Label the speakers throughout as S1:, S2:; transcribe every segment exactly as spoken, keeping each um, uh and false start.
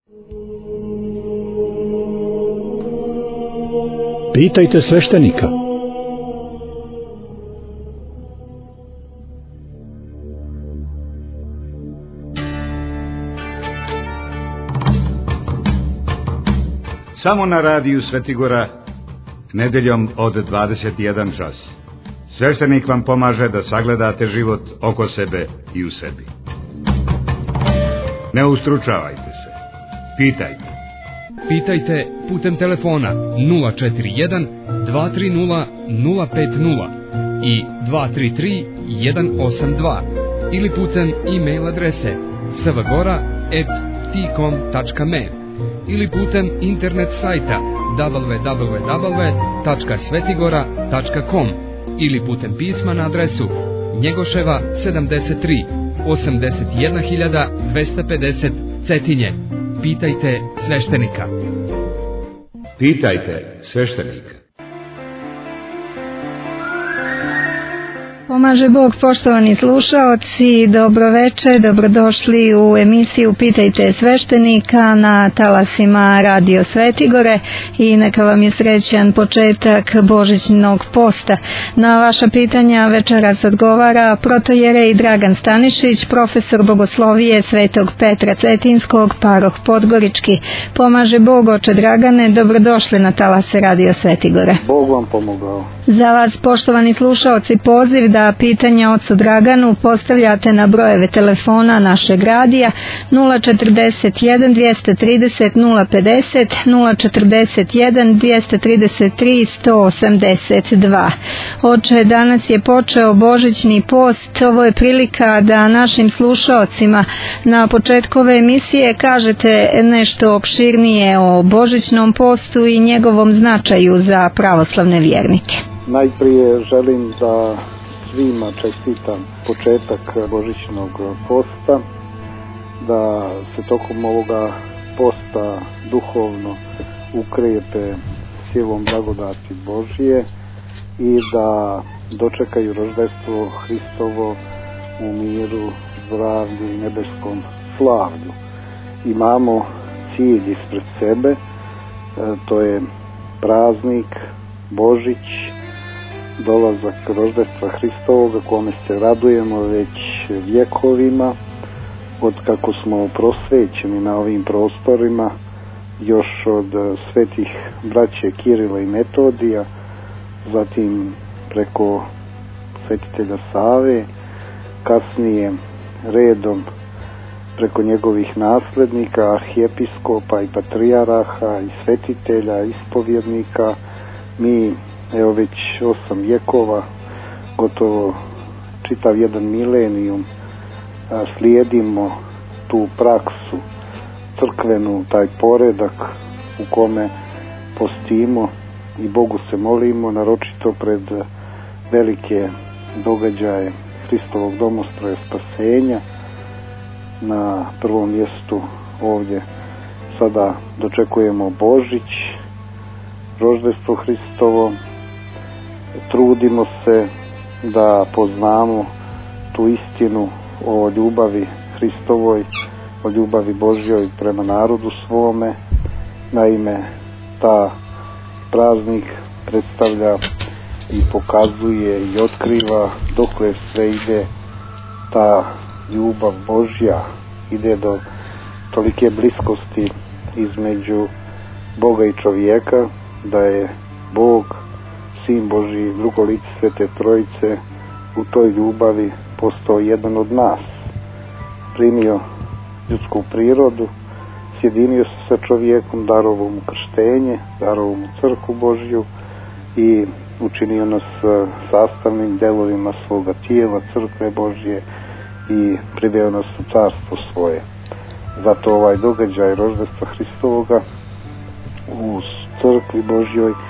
S1: Pitajte sveštenika.
S2: Samo na radiju Svetigora, nedeljom od dvadeset jedan čas. Sveštenik vam pomaže da sagledate život oko sebe i u sebi. Ne ustručavajte se. Pitajte.
S3: Pitajte putem telefona nula četiri jedan dva tri nula nula pet nula i dva tri tri jedan osam dva ili putem e-mail adrese svgora at tcom tačka me ili putem internet sajta w w w tačka svetigora tačka com ili putem pisma na adresu Njegoševa sedamdeset tri, osamdeset jedna hiljada dvesta pedeset Cetinje. Pitajte sveštenika.
S2: Pitajte sveštenika.
S4: Pomaže Bog, poštovani slušaoci, dobroveče, dobrodošli u emisiju Pitajte sveštenika na talasima Radio Svetigore i neka vam je srećan početak božićnog posta. Na vaša pitanja večeras odgovara protojerej Dragan Stanišić, profesor bogoslovije Svetog Petra Cetinskog, paroh Podgorički. Pomaže Bog, oče Dragane, dobrodošli na talase Radio Svetigore.
S5: Bog vam pomogao.
S4: Za vas, poštovani slušaoci, poziv da pitanja ocu Draganu postavljate na brojeve telefona našeg radija nula četrdeset jedan dvesta trideset nula pedeset, nula četrdeset jedan dvesta trideset tri sto osamdeset dva. Oče, danas je počeo božićni post. Ovo je prilika da našim slušaocima na početku ove emisije kažete nešto opširnije o božićnom postu i njegovom značaju za pravoslavne vjernike.
S5: Najprije želim da svima čestitam početak božićnog posta, da se tokom ovoga posta duhovno ukrepe silom blagodati Božije i da dočekaju roždestvo Hristovo u miru, zdravlju i nebeskom slavlju. Imamo cilj ispred sebe, to je praznik, Božić, dolazak roždestva Hristovoga kome se radujemo već vjekovima, od kako smo prosvećeni na ovim prostorima još od svetih braće Kirila i Metodija, zatim preko svetitelja Save, kasnije redom preko njegovih naslednika, arhijepiskopa i patrijaraha i svetitelja, ispovjednika. Mi evo već osam vjekova, gotovo čitav jedan milenijum, slijedimo tu praksu crkvenu, taj poredak u kome postimo i Bogu se molimo, naročito pred velike događaje Hristovog domostroja spasenja. Na prvom mjestu ovdje sada dočekujemo Božić, roždestvo Hristovo. Trudimo se da poznamo tu istinu o ljubavi Hristovoj, o ljubavi Božjoj prema narodu svome. Naime, ta praznik predstavlja i pokazuje i otkriva dokle sve ide ta ljubav Božja, ide do tolike bliskosti između Boga i čovjeka, da je Bog, Sin Božji, drugo lice Svete Trojice, u toj ljubavi postao jedan od nas. Primio ljudsku prirodu, sjedinio se sa čovjekom, darovao mu krštenje, darovao mu crkvu Božju i učinio nas sastavnim delovima svoga tijela, crkve Božje, i priveo nas u carstvo svoje. Zato ovaj događaj roždestva Hristovoga u crkvi Božjoj e,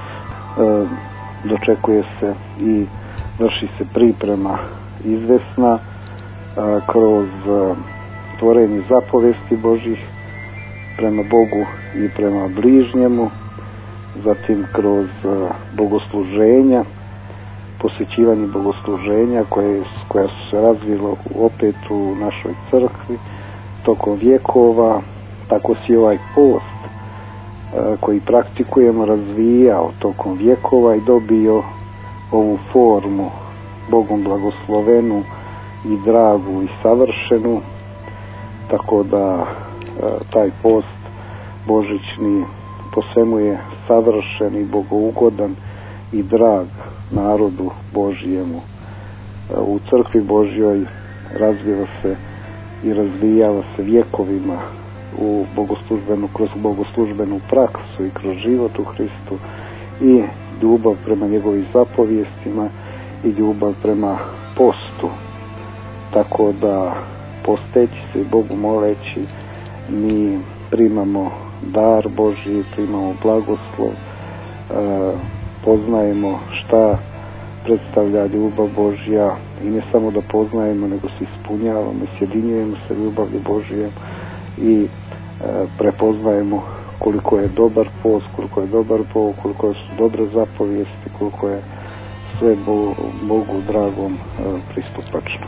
S5: dočekuje se i vrši se priprema izvesna e, kroz e, tvorenje zapovesti Božjih prema Bogu i prema bližnjemu, zatim kroz e, bogosluženja, posvećivanje bogosluženja koje, koja su se razvilo opet u našoj crkvi tokom vjekova, tako si ovaj post koji praktikujemo razvijao tokom vjekova i dobio ovu formu Bogom blagoslovenu i dragu i savršenu, tako da taj post božićni po svemu je savršen i bogougodan i drag narodu Božijemu. U crkvi Božjoj razvija se i razvijava se vjekovima u bogoslužbenu, kroz bogoslužbenu praksu i kroz život u Hristu i ljubav prema njegovim zapovijestima i ljubav prema postu. Tako da posteći se i Bogu moleći mi primamo dar Božji, primamo blagoslov, e, poznajemo šta predstavlja ljubav Božja i ne samo da poznajemo, nego se ispunjavamo i sjedinjujemo se ljubavlju Božje i e, prepoznajemo koliko je dobar post, koliko je dobar Bog, koliko su dobre zapovijesti, koliko je sve Bogu dragom e, pristupačno.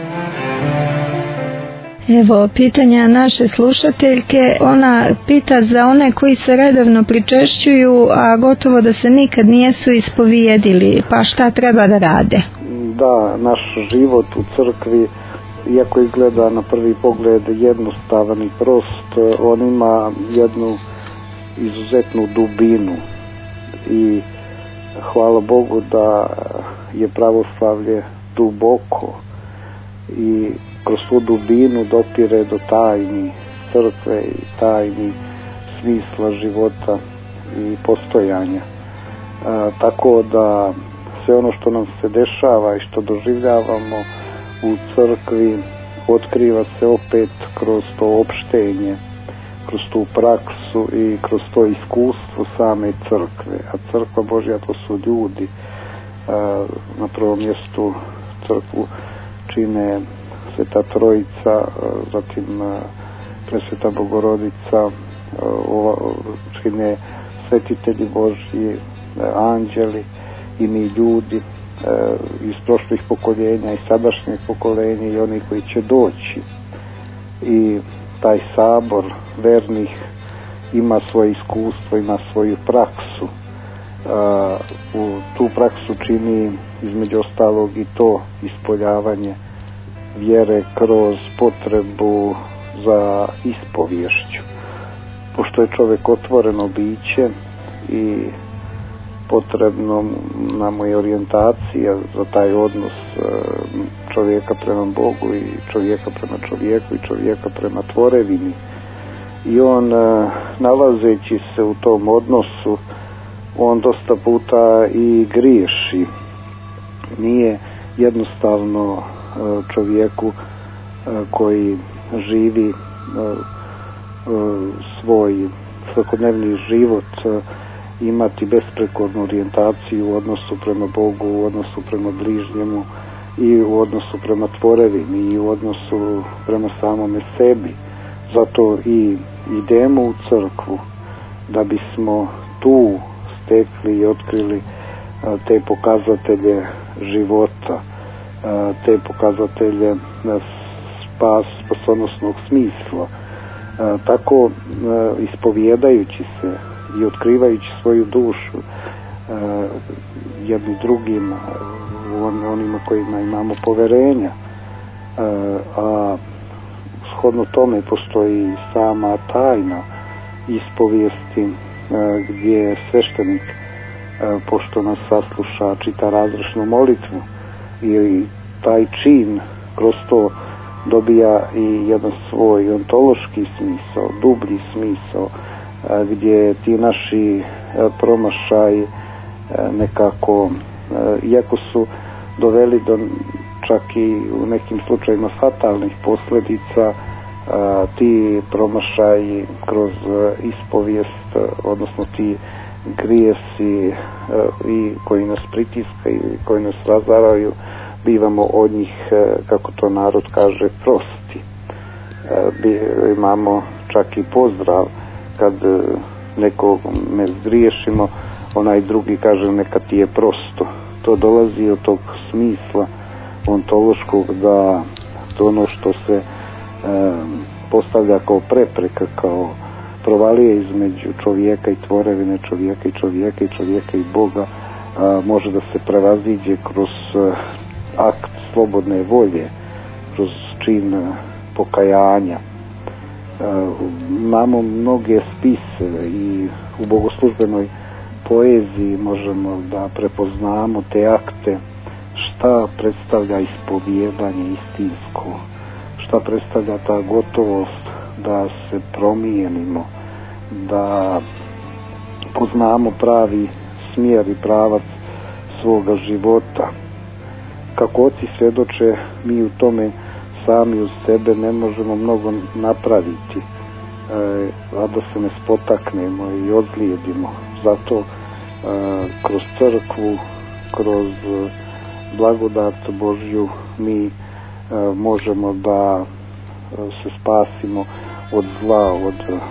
S4: Evo, pitanja naše slušateljke, ona pita za one koji se redovno pričešćuju, a gotovo da se nikad nijesu ispovijedili, pa šta treba da rade?
S5: Da, naš život u crkvi, iako izgleda na prvi pogled jednostavan i prost, on ima jednu izuzetnu dubinu i hvala Bogu da je pravoslavlje duboko i kroz tu dubinu dopire do tajni crkve i tajni smisla života i postojanja. E, tako da sve ono što nam se dešava i što doživljavamo u crkvi otkriva se opet kroz to opštenje, kroz tu praksu i kroz to iskustvo same crkve. A crkva Božja to su ljudi. E, na prvom mjestu crkvu čine Sveta Trojica, zatim Presveta Bogorodica, čine svetitelji Božji, anđeli i mi ljudi iz prošlih pokoljenja i sadašnjih pokoljenja i oni koji će doći. I taj sabor vernih ima svoje iskustvo, ima svoju praksu. U tu praksu čini između ostalog i to ispoljavanje vjere kroz potrebu za ispovješću. Pošto je čovjek otvoreno biće i potrebno nam je orijentacija za taj odnos čovjeka prema Bogu i čovjeka prema čovjeku i čovjeka prema tvorevini. I on, nalazeći se u tom odnosu, on dosta puta i griješi. Nije jednostavno čovjeku koji živi svoj svakodnevni život imati besprekornu orijentaciju u odnosu prema Bogu, u odnosu prema bližnjemu i u odnosu prema tvorevini i u odnosu prema samome sebi. Zato i idemo u crkvu da bismo tu stekli i otkrili te pokazatelje života, te pokazatelje spas, spasonosnog smisla. Tako ispovjedajući se i otkrivajući svoju dušu jednim drugim, onima kojima imamo poverenja, a shodno tome postoji sama tajna ispovijesti gdje sveštenik, pošto nas sasluša, čita razrešnu molitvu i taj čin kroz to dobija i jedan svoj ontološki smisao, dublji smisao, gdje ti naši promašaji nekako, iako su doveli do čak i u nekim slučajima fatalnih posljedica, ti promašaji kroz ispovijest, odnosno ti grijesi i koji nas pritiska i koji nas razaraju, bivamo od njih, kako to narod kaže, prosti. Imamo čak i pozdrav kad nekome zgriješimo, onaj drugi kaže neka ti je prosto. To dolazi od tog smisla ontološkog da to ono što se postavlja kao prepreka, kao provalije između čovjeka i tvorevine, čovjeka i čovjeka i čovjeka i Boga, a, može da se prevaziđe kroz a, akt slobodne volje, kroz čin a, pokajanja. A, imamo mnoge spise i u bogoslužbenoj poeziji možemo da prepoznamo te akte, šta predstavlja ispovijedanje istinsko, šta predstavlja ta gotovost da se promijenimo, da poznamo pravi smjer i pravac svoga života. Kako oci svjedoče, mi u tome sami uz sebe ne možemo mnogo napraviti, e, a da se ne spotaknemo i ozlijedimo. Zato e, kroz crkvu, kroz blagodat Božju mi e, možemo da se spasimo od zla, od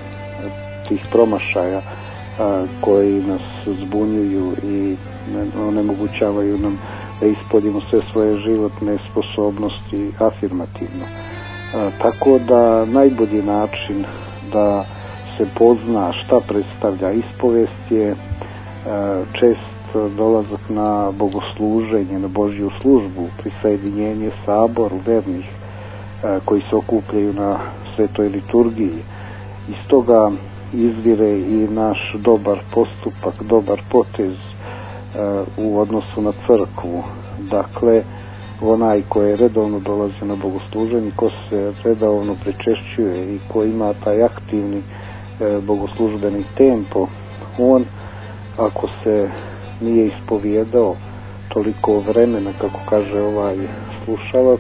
S5: tih promašaja a, koji nas zbunjuju i onemogućavaju nam da ispoljimo sve svoje životne sposobnosti afirmativno. A, tako da najbolji način da se pozna šta predstavlja ispovest je a, čest dolazak na bogosluženje, na Božju službu, prisajedinjenje saboru vernih koji se okupljaju na svetoj liturgiji. Iz toga izvire i naš dobar postupak, dobar potez uh, u odnosu na crkvu. Dakle, onaj koji redovno dolazi na bogosluženje, ko se redovno pričešćuje i ko ima taj aktivni uh, bogoslužbeni tempo, on, ako se nije ispovijedao toliko vremena, kako kaže ovaj slušalac,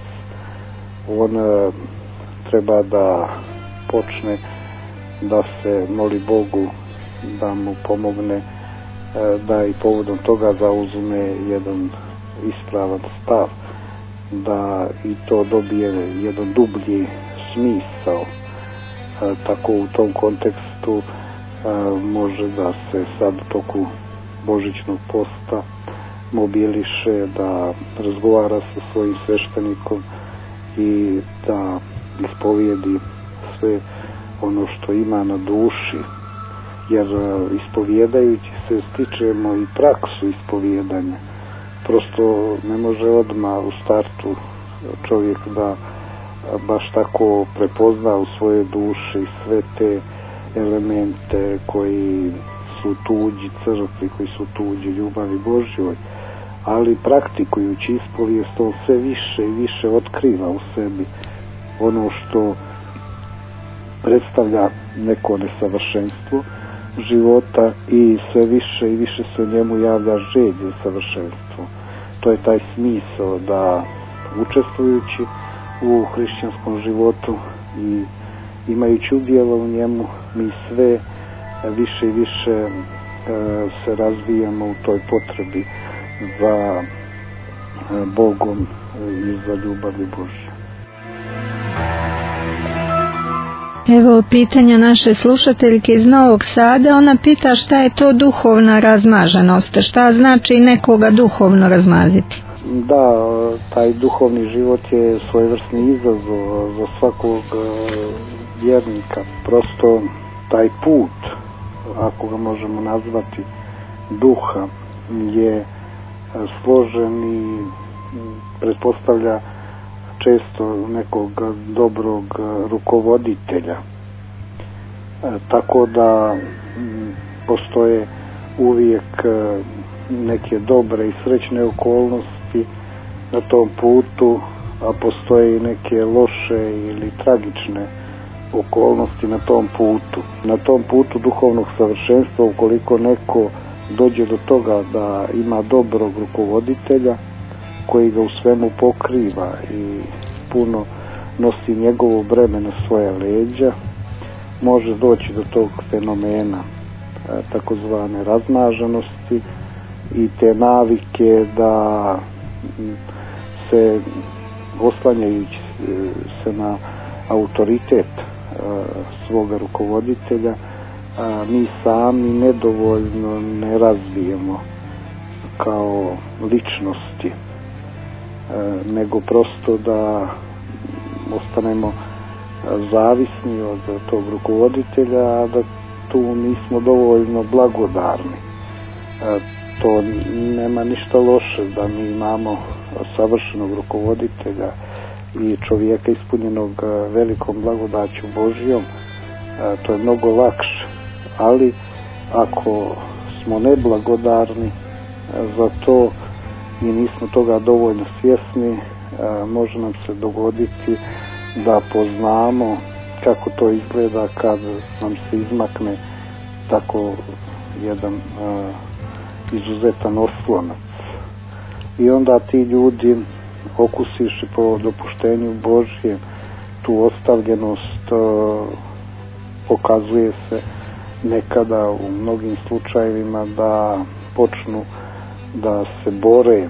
S5: on e, treba da počne da se moli Bogu da mu pomogne, e, da i povodom toga zauzme jedan ispravan stav, da i to dobije jedan dublji smisao. E, tako u tom kontekstu e, može da se sad u toku božićnog posta mobiliše, da razgovara sa svojim sveštenikom i da ispovijedi sve ono što ima na duši, jer ispovijedajući se stičemo i praksu ispovijedanja. Prosto ne može odmah u startu čovjek da baš tako prepozna u svoje duši sve te elemente koji su tuđi crkvi, koji su tuđi ljubavi Božjoj, ali praktikujući ispovijest on sve više i više otkriva u sebi ono što predstavlja neko nesavršenstvo života i sve više i više se njemu javlja želja za savršenstvo. To je taj smisao da učestvujući u hrišćanskom životu i imajući udjela u njemu, mi sve više i više e, se razvijamo u toj potrebi za Bogom i za ljubavi Božje.
S4: Evo pitanja naše slušateljke iz Novog Sada. Ona pita šta je to duhovna razmaženost, šta znači nekoga duhovno razmaziti.
S5: Da, taj duhovni život je svojevrsni izazov za svakog vjernika. Prosto taj put, ako ga možemo nazvati duha, je složen i pretpostavlja često nekog dobrog rukovoditelja. E, tako da m, postoje uvijek neke dobre i srećne okolnosti na tom putu, a postoje i neke loše ili tragične okolnosti na tom putu. Na tom putu duhovnog savršenstva, ukoliko neko dođe do toga da ima dobrog rukovoditelja koji ga u svemu pokriva i puno nosi njegovo breme na svoje leđa, može doći do tog fenomena takozvane razmaženosti i te navike da se, oslanjajući se na autoritet svoga rukovoditelja, mi sami nedovoljno ne razvijemo kao ličnosti, nego prosto da ostanemo zavisni od tog rukovoditelja, a da tu nismo dovoljno blagodarni. To nema ništa loše da mi imamo savršenog rukovoditelja i čovjeka ispunjenog velikom blagodaću Božjom. To je mnogo lakše, ali ako smo neblagodarni za to i nismo toga dovoljno svjesni, može nam se dogoditi da poznamo kako to izgleda kad nam se izmakne tako jedan uh, izuzetan oslonac. I onda ti ljudi, okusiši po dopuštenju Božjem tu ostavljenost, uh, pokazuje se nekada u mnogim slučajevima da počnu da se bore,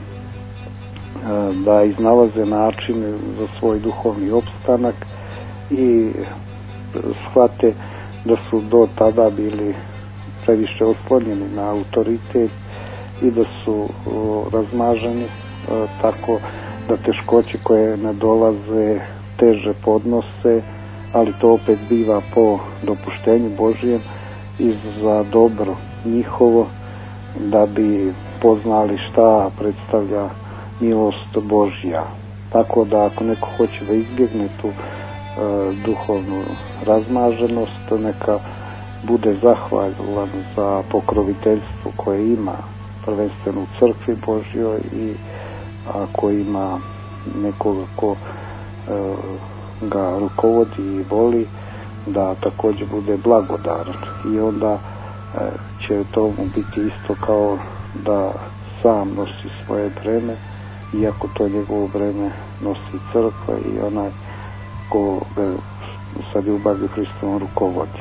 S5: da iznalaze načine za svoj duhovni opstanak i shvate da su do tada bili previše oslonjeni na autoritet i da su razmaženi tako da teškoće koje ne dolaze teže podnose, ali to opet biva po dopuštenju Božijem i za dobro njihovo, da bi poznali šta predstavlja milost Božja. Tako da ako neko hoće da izbjegne tu e, duhovnu razmaženost, neka bude zahvalan za pokroviteljstvo koje ima prvenstveno u crkvi Božjoj, i ako ima nekoga ko e, ga rukovodi i voli, da također bude blagodaran, i onda e, će to mu biti isto kao da sam nosi svoje breme, iako to njegovo breme nosi crkva i onaj ko ga sa ljubavlju Hristovom rukovodi.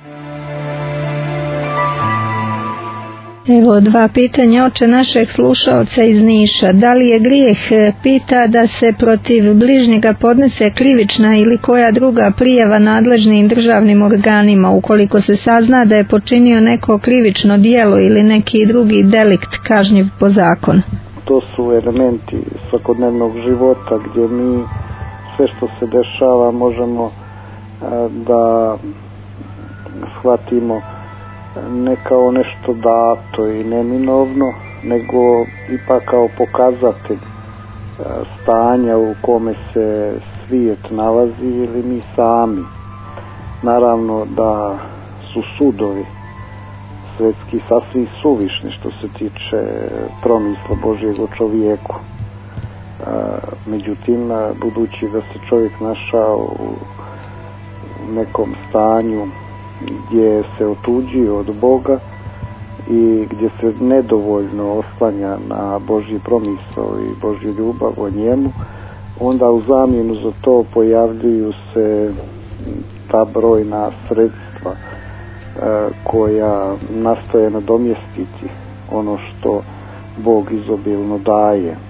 S4: Evo dva pitanja oče našeg slušaoca iz Niša. Da li je grijeh, pita, da se protiv bližnjega podnese krivična ili koja druga prijava nadležnim državnim organima ukoliko se sazna da je počinio neko krivično djelo ili neki drugi delikt kažnjiv po zakonu?
S5: To su elementi svakodnevnog života gdje mi sve što se dešava možemo da shvatimo ne kao nešto dato i neminovno, nego ipak kao pokazatelj stanja u kome se svijet nalazi ili mi sami. Naravno da su sudovi svetski sasvim suvišni što se tiče promisla Božjeg o čovjeku. Međutim, budući da se čovjek našao u nekom stanju gdje se otuđio od Boga i gdje se nedovoljno oslanja na Božji promisao i Božju ljubav o njemu, onda u zamjenu za to pojavljuju se ta brojna sredstva e, koja nastoje nadomjestiti ono što Bog izobilno daje. E,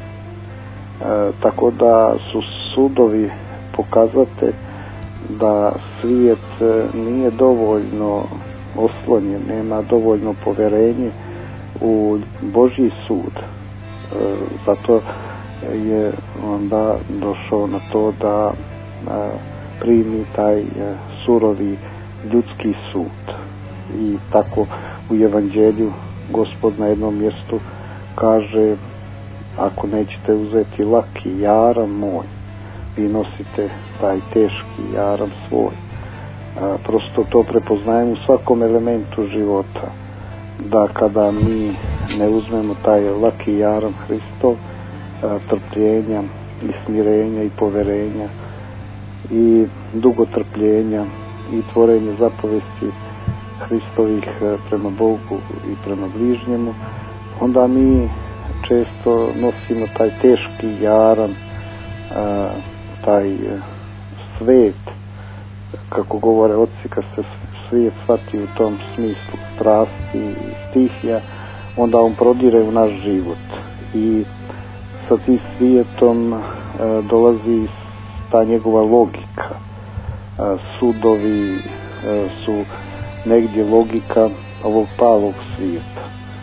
S5: tako da su sudovi pokazatelj da svijet nije dovoljno oslonjen, nema dovoljno povjerenje u Božji sud. E, zato je onda došao na to da a, primi taj a, surovi ljudski sud. I tako u Evanđelju Gospod na jednom mjestu kaže: ako nećete uzeti laki jaram moj, vi nosite taj teški jaram svoj. A, prosto to prepoznajem u svakom elementu života, da kada mi ne uzmemo taj laki jaram Hristov, a, trpljenja i smirenja i poverenja i dugotrpljenja i tvorenje zapovesti Hristovih prema Bogu i prema bližnjemu, onda mi često nosimo taj teški jaram, a, taj svet, kako govore otci, kad se svijet shvati u tom smislu strasti i stihija, onda on prodire u naš život i sa tim svijetom e, dolazi ta njegova logika. E, sudovi e, su negdje logika ovog palog svijeta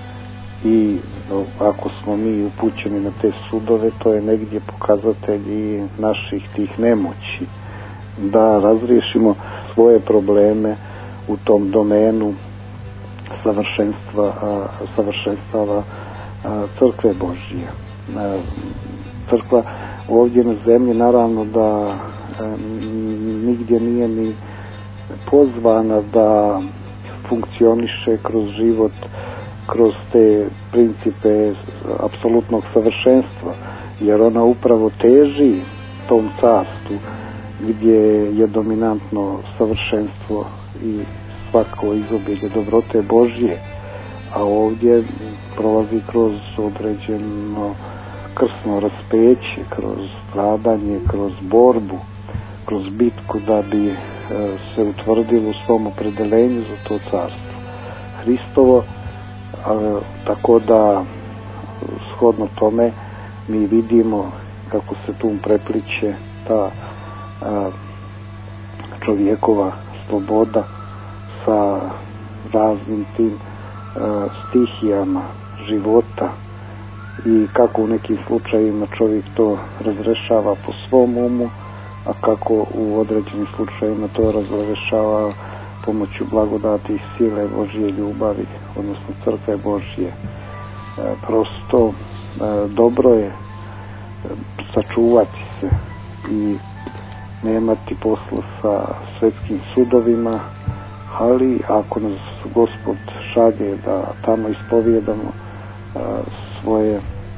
S5: i ako smo mi upućeni na te sudove, to je negdje pokazatelj i naših tih nemoći, da razriješimo svoje probleme u tom domenu savršenstva, savršenstava crkve Božije. Crkva ovdje na zemlji naravno da nigdje nije ni pozvana da funkcioniše kroz život, kroz te principe apsolutnog savršenstva, jer ona upravo teži tom carstvu gdje je dominantno savršenstvo i svako izobilje dobrote Božje, a ovdje prolazi kroz određeno krsno raspeće, kroz stradanje, kroz borbu, kroz bitku da bi e, se utvrdilo u svom opredelenju za to carstvo Hristovo, a, tako da shodno tome mi vidimo kako se tu prepliče ta a, čovjekova sloboda sa raznim tim a, stihijama života i kako u nekim slučajevima čovjek to razrešava po svom umu, a kako u određenim slučajevima to razrešava pomoću blagodati i sile Božje ljubavi, odnosno crkve Božje. E, prosto e, dobro je e, sačuvati se i nemati posla sa svetskim sudovima, ali ako nas Gospod šalje da tamo ispovijedamo e, svoje e,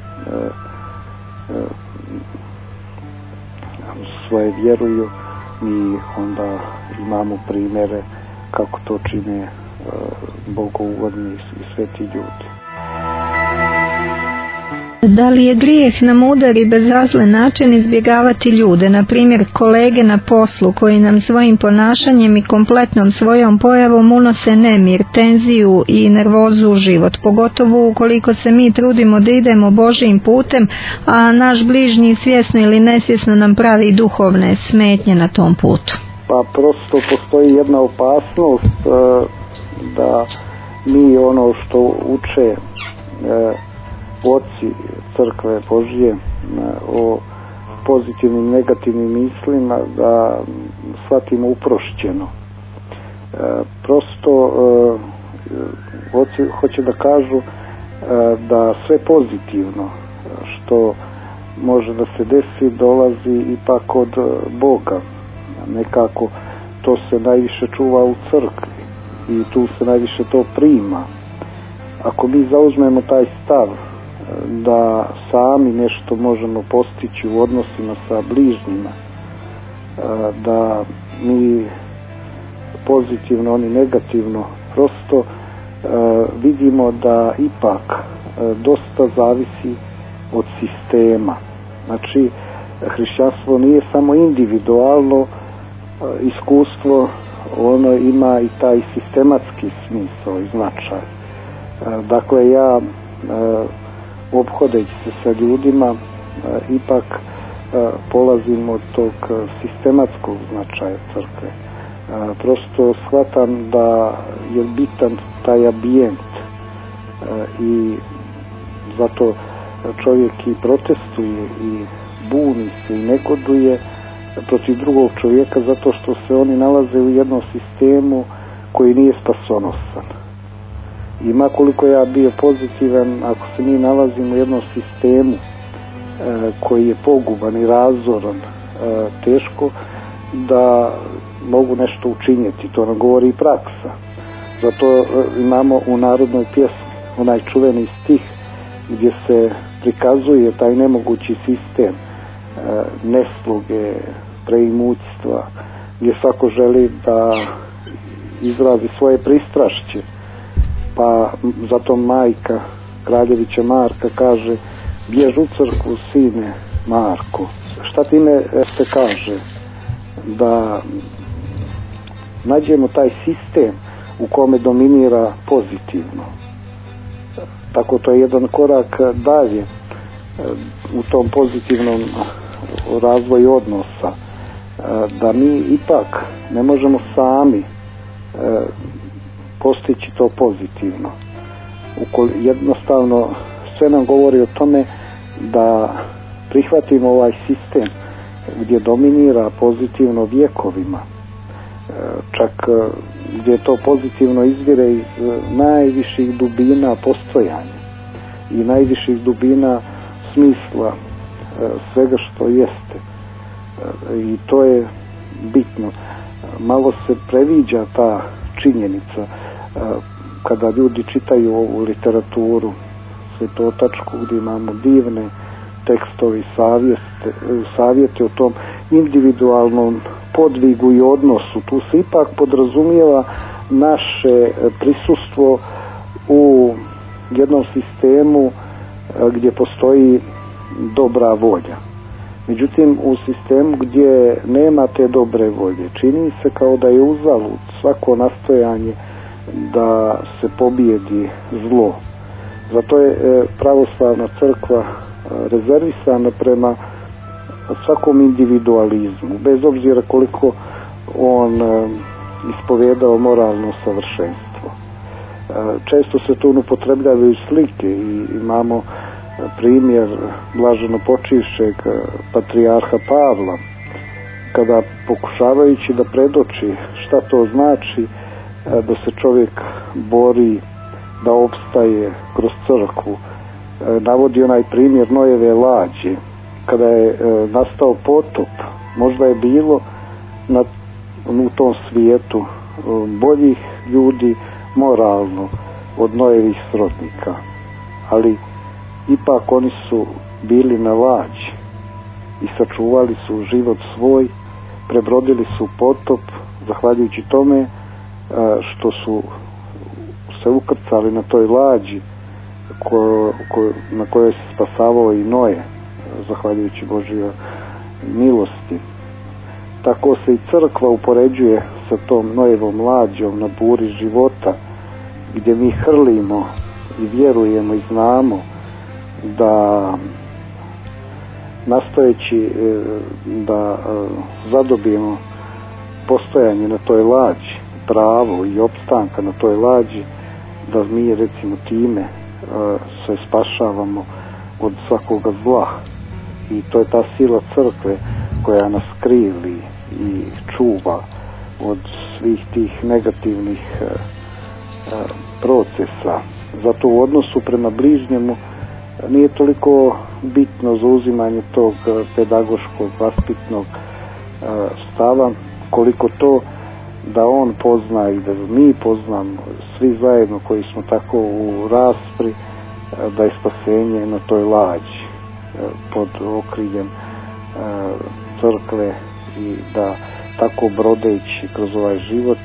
S5: e, svoje vjeruju, mi onda imamo primjere kako to čine e, bogougodni i sveti ljudi.
S4: Da li je grijeh na mudar i bezazlen način izbjegavati ljude, na primjer kolege na poslu koji nam svojim ponašanjem i kompletnom svojom pojavom unose nemir, tenziju i nervozu u život, pogotovo ukoliko se mi trudimo da idemo Božjim putem, a naš bližnji svjesno ili nesvjesno nam pravi duhovne smetnje na tom putu?
S5: Pa prosto postoji jedna opasnost e, da mi ono što uče e, oci crkve Božje o pozitivnim i negativnim mislima da shvatimo uprošćeno. E, prosto e, oci hoće da kažu e, da sve pozitivno što može da se desi dolazi ipak od Boga. Nekako to se najviše čuva u crkvi i tu se najviše to prima. Ako mi zauzmemo taj stav da sami nešto možemo postići u odnosima sa bližnjima, da mi pozitivno, oni negativno, prosto vidimo da ipak dosta zavisi od sistema. Znači, hrišćanstvo nije samo individualno iskustvo, ono ima i taj sistematski smisao i značaj. Dakle, ja ophodeći se sa ljudima ipak polazim od tog sistematskog značaja crkve. Prosto shvatam da je bitan taj ambijent i zato čovjek i protestuje i buni se i negoduje protiv drugog čovjeka zato što se oni nalaze u jednom sistemu koji nije spasonosan. I makoliko ja bio pozitivan, ako se mi nalazimo u jednom sistemu e, koji je poguban i razoran, e, teško da mogu nešto učiniti. To nam govori i praksa. Zato e, imamo u narodnoj pjesmi onaj čuveni stih gdje se prikazuje taj nemogući sistem e, nesluge, preimućstva, gdje svako želi da izrazi svoje pristrašće. Pa zato majka kraljevića Marka kaže: bjež u crkvu, sine Marko. Šta time se kaže? Da nađemo taj sistem u kome dominira pozitivno. Tako to je jedan korak dalje u tom pozitivnom razvoju odnosa. Da mi ipak ne možemo sami postići to pozitivno. Jednostavno sve nam govori o tome da prihvatimo ovaj sistem gdje dominira pozitivno vjekovima, čak gdje to pozitivno izvire iz najviših dubina postojanja i najviših dubina smisla svega što jeste. I to je bitno. Malo se previđa ta činjenica kada ljudi čitaju ovu literaturu svetotačku, gdje imamo divne tekstovi, savjete, savjete o tom individualnom podvigu i odnosu. Tu se ipak podrazumijeva naše prisustvo u jednom sistemu gdje postoji dobra volja. Međutim, u sistemu gdje nema te dobre volje, čini se kao da je uzalud svako nastojanje da se pobijedi zlo. Zato je pravoslavna crkva rezervisana prema svakom individualizmu, bez obzira koliko on ispovedao moralno savršenstvo. Često se tu upotrebljavaju slike i imamo primjer blaženo počivšeg patrijarha Pavla, kada pokušavajući da predoči šta to znači da se čovjek bori da opstaje kroz crkvu, navodi onaj primjer Nojeve lađe. Kada je nastao potop, možda je bilo na, u tom svijetu boljih ljudi moralno od Nojevih srodnika, ali ipak oni su bili na lađi i sačuvali su život svoj, prebrodili su potop zahvaljujući tome što su se ukrcali na toj lađi ko, ko, na kojoj se spasavao i Noje, zahvaljujući Božjoj milosti. Tako se i crkva upoređuje sa tom Nojevom lađom na buri života, gdje mi hrlimo i vjerujemo i znamo da nastojeći da zadobijemo postojanje na toj lađi, pravo i opstanka na toj lađi, da mi recimo time se spašavamo od svakoga zla. I to je ta sila crkve koja nas krivi i čuva od svih tih negativnih procesa. Zato u odnosu prema bližnjemu nije toliko bitno zauzimanje tog pedagoškog, vaspitnog stava, koliko to da on pozna i da mi poznamo svi zajedno koji smo tako u raspri, da je spasenje na toj lađi pod okriljem crkve i da tako brodeći kroz ovaj život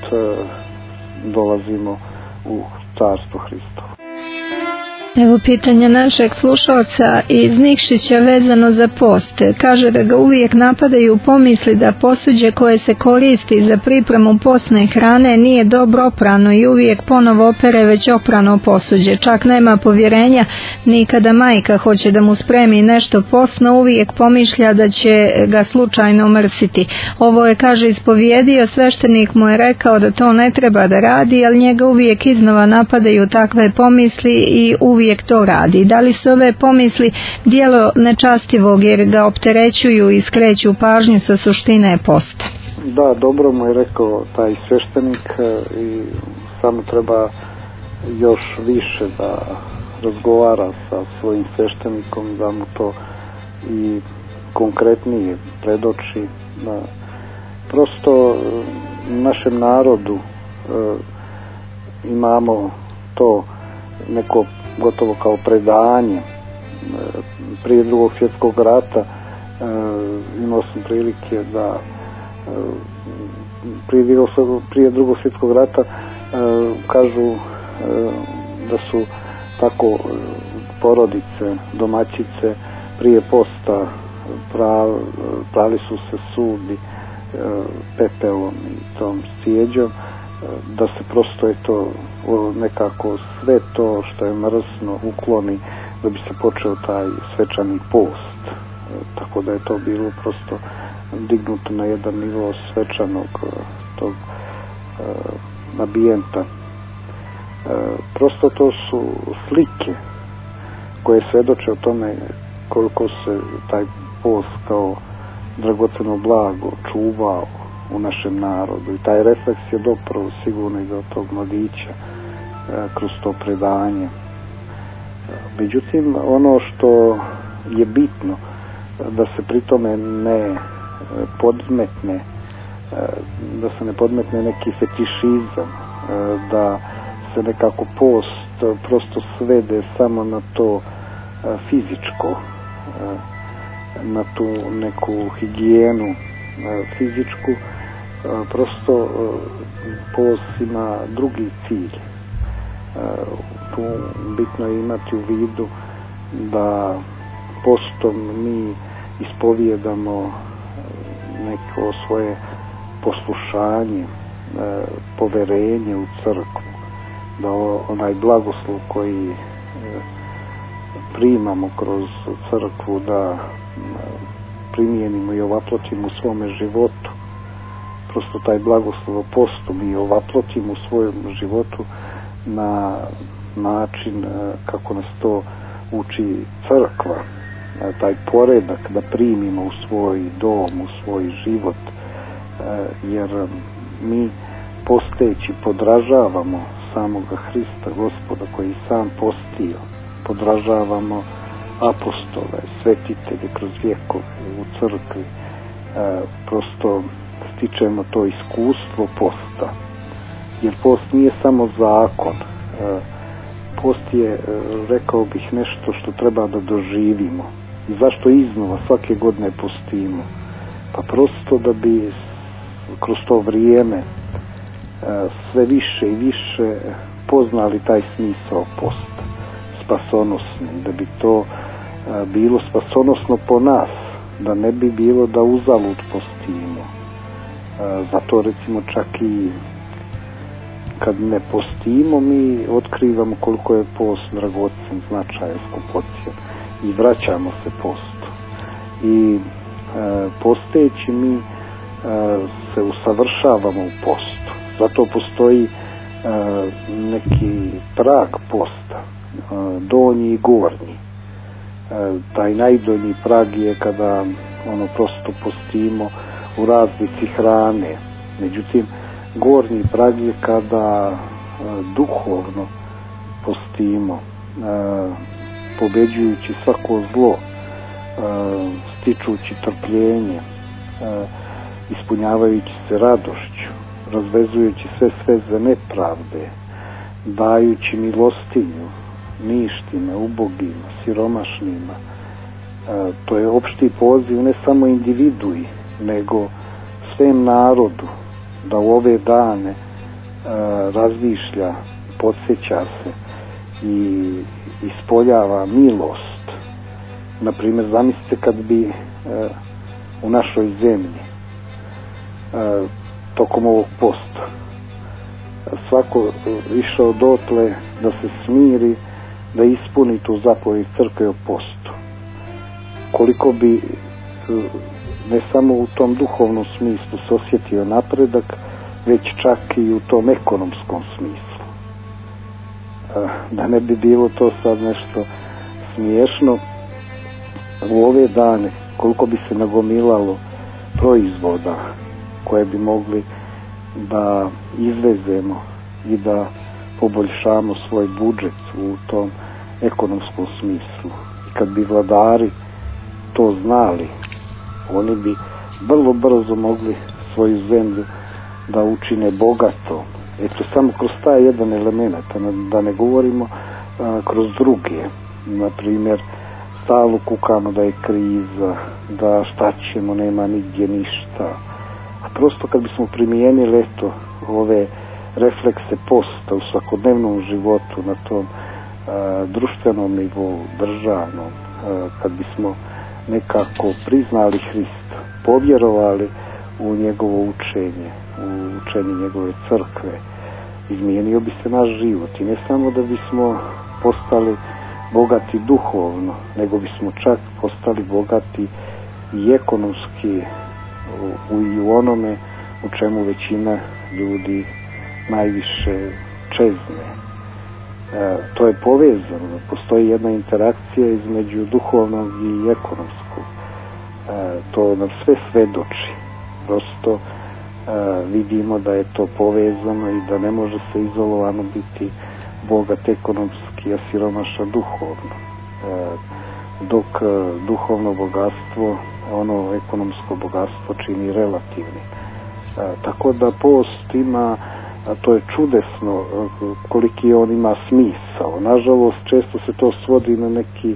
S5: dolazimo u Carstvo Hristovo.
S4: Evo pitanja našeg slušalca iz Nikšića vezano za post. Kaže da ga uvijek napadaju pomisli da posuđe koje se koristi za pripremu postne hrane nije dobro oprano i uvijek ponovo opere već oprano posuđe. Čak nema povjerenja ni kada majka hoće da mu spremi nešto postno, uvijek pomišlja da će ga slučajno mrsiti. Ovo je, kaže, ispovjedio, sveštenik mu je rekao da to ne treba da radi, ali njega uvijek iznova napadaju takve pomisli i uvijek uvijek to radi. Da li su ove pomisli djelo nečastivog jer ga opterećuju i skreću pažnju sa suštine posta?
S5: Da, dobro mu je rekao taj sveštenik i samo treba još više da razgovara sa svojim sveštenikom, da mu to i konkretnije predoči. Da prosto našem narodu e, imamo to neko gotovo kao predanje. Prije drugog svjetskog rata e, imao sam prilike da e, prije, prije drugog svjetskog rata e, kažu e, da su tako porodice, domaćice prije posta prav, prali su se sudi e, pepelom i tom sjeđom, da se prosto je to nekako sve to što je mrsno ukloni da bi se počeo taj svečani post. E, tako da je to bilo prosto dignuto na jedan nivo svečanog tog e, ambijenta. E, prosto to su slike koje svedoče o tome koliko se taj post kao dragoceno blago čuvao u našem narodu, i taj refleks je dopravo sigurno i do tog mladića kroz to predanje. Međutim, ono što je bitno, da se pri tome ne podmetne da se ne podmetne neki fetišizam, da se nekako post prosto svede samo na to fizičko, na tu neku higijenu fizičku. Prosto post ima drugi cilj. Tu bitno je imati u vidu da postom mi ispovijedamo neko svoje poslušanje, poverenje u crkvu, da onaj blagoslov koji primamo kroz crkvu da primijenimo i ovaplotimo u svome životu. Prosto taj blagoslov o postu mi ovaplotimo u svojem životu na način kako nas to uči crkva, taj poredak da primimo u svoj dom, u svoj život, jer mi posteći podražavamo samoga Hrista Gospoda koji sam postio, podražavamo apostole, svetitelje kroz vjekove u crkvi, prosto stičemo to iskustvo posta, jer post nije samo zakon. Post je, rekao bih, nešto što treba da doživimo. I zašto iznova svake godine postimo? Pa prosto da bi kroz to vrijeme sve više i više poznali taj smisao posta, spasonosni, da bi to bilo spasonosno po nas, da ne bi bilo da uzalud postimo. Zato recimo čak i kad ne postimo, mi otkrivamo koliko je post dragocen, značajan, skupocjen, i vraćamo se postu. I e, posteći mi e, se usavršavamo u postu. Zato postoji e, neki prag posta, e, donji i gornji. E, taj najdonji prag je kada ono prosto postimo u razlici hrane. Međutim, gornji prag je kada e, duhovno postimo, e, pobeđujući svako zlo, e, stičući trpljenje, e, ispunjavajući se radošću, razvezujući sve sveze nepravde, dajući milostinju ništima, ubogima, siromašnima. E, to je opšti poziv ne samo individui, nego svem narodu, da u ove dane e, razmišlja, podsjeća se i ispoljava milost. Naprimjer, zamislite kad bi e, u našoj zemlji e, tokom ovog posta svako išao dotle da se smiri, da ispuni tu zapovjed crkve o postu. Koliko bi ne samo u tom duhovnom smislu se osjetio napredak, već čak i u tom ekonomskom smislu. Da ne bi bilo to sad nešto smiješno, u ove dane koliko bi se nagomilalo proizvoda koje bi mogli da izvezemo i da poboljšamo svoj budžet u tom ekonomskom smislu. I kad bi vladari to znali, oni bi vrlo brzo mogli svoju zemlju da učine bogatom. Eto, samo kroz taj jedan element, da ne govorimo a, kroz druge. Naprimjer, stalno kukamo da je kriza, da šta ćemo, nema nigdje ništa. A prosto kad bismo primijenili eto, ove reflekse posta u svakodnevnom životu, na tom a, društvenom nivou, državnom, a, kad bismo nekako priznali Hrista, povjerovali u njegovo učenje, u učenje njegove crkve, izmijenio bi se naš život. I ne samo da bismo postali bogati duhovno, nego bismo čak postali bogati i ekonomski u, u, u onome u čemu većina ljudi najviše čezne. E, to je povezano, postoji jedna interakcija između duhovnog i ekonomskog. to nam sve svedoči. Prosto vidimo da je to povezano i da ne može se izolovano biti bogat ekonomski, a siromašan duhovno. Dok duhovno bogatstvo, ono ekonomsko bogatstvo čini relativni. Tako da post ima, a to je čudesno koliki on ima smisao. Nažalost, često se to svodi na neki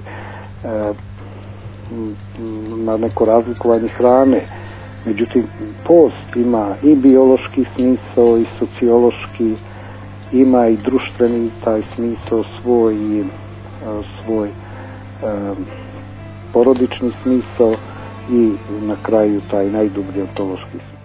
S5: na neko razlikovanje hrane. Međutim, post ima i biološki smisao i sociološki, ima i društveni taj smisao svoj i svoj um, porodični smisao i na kraju taj najdublji ontološki smisao.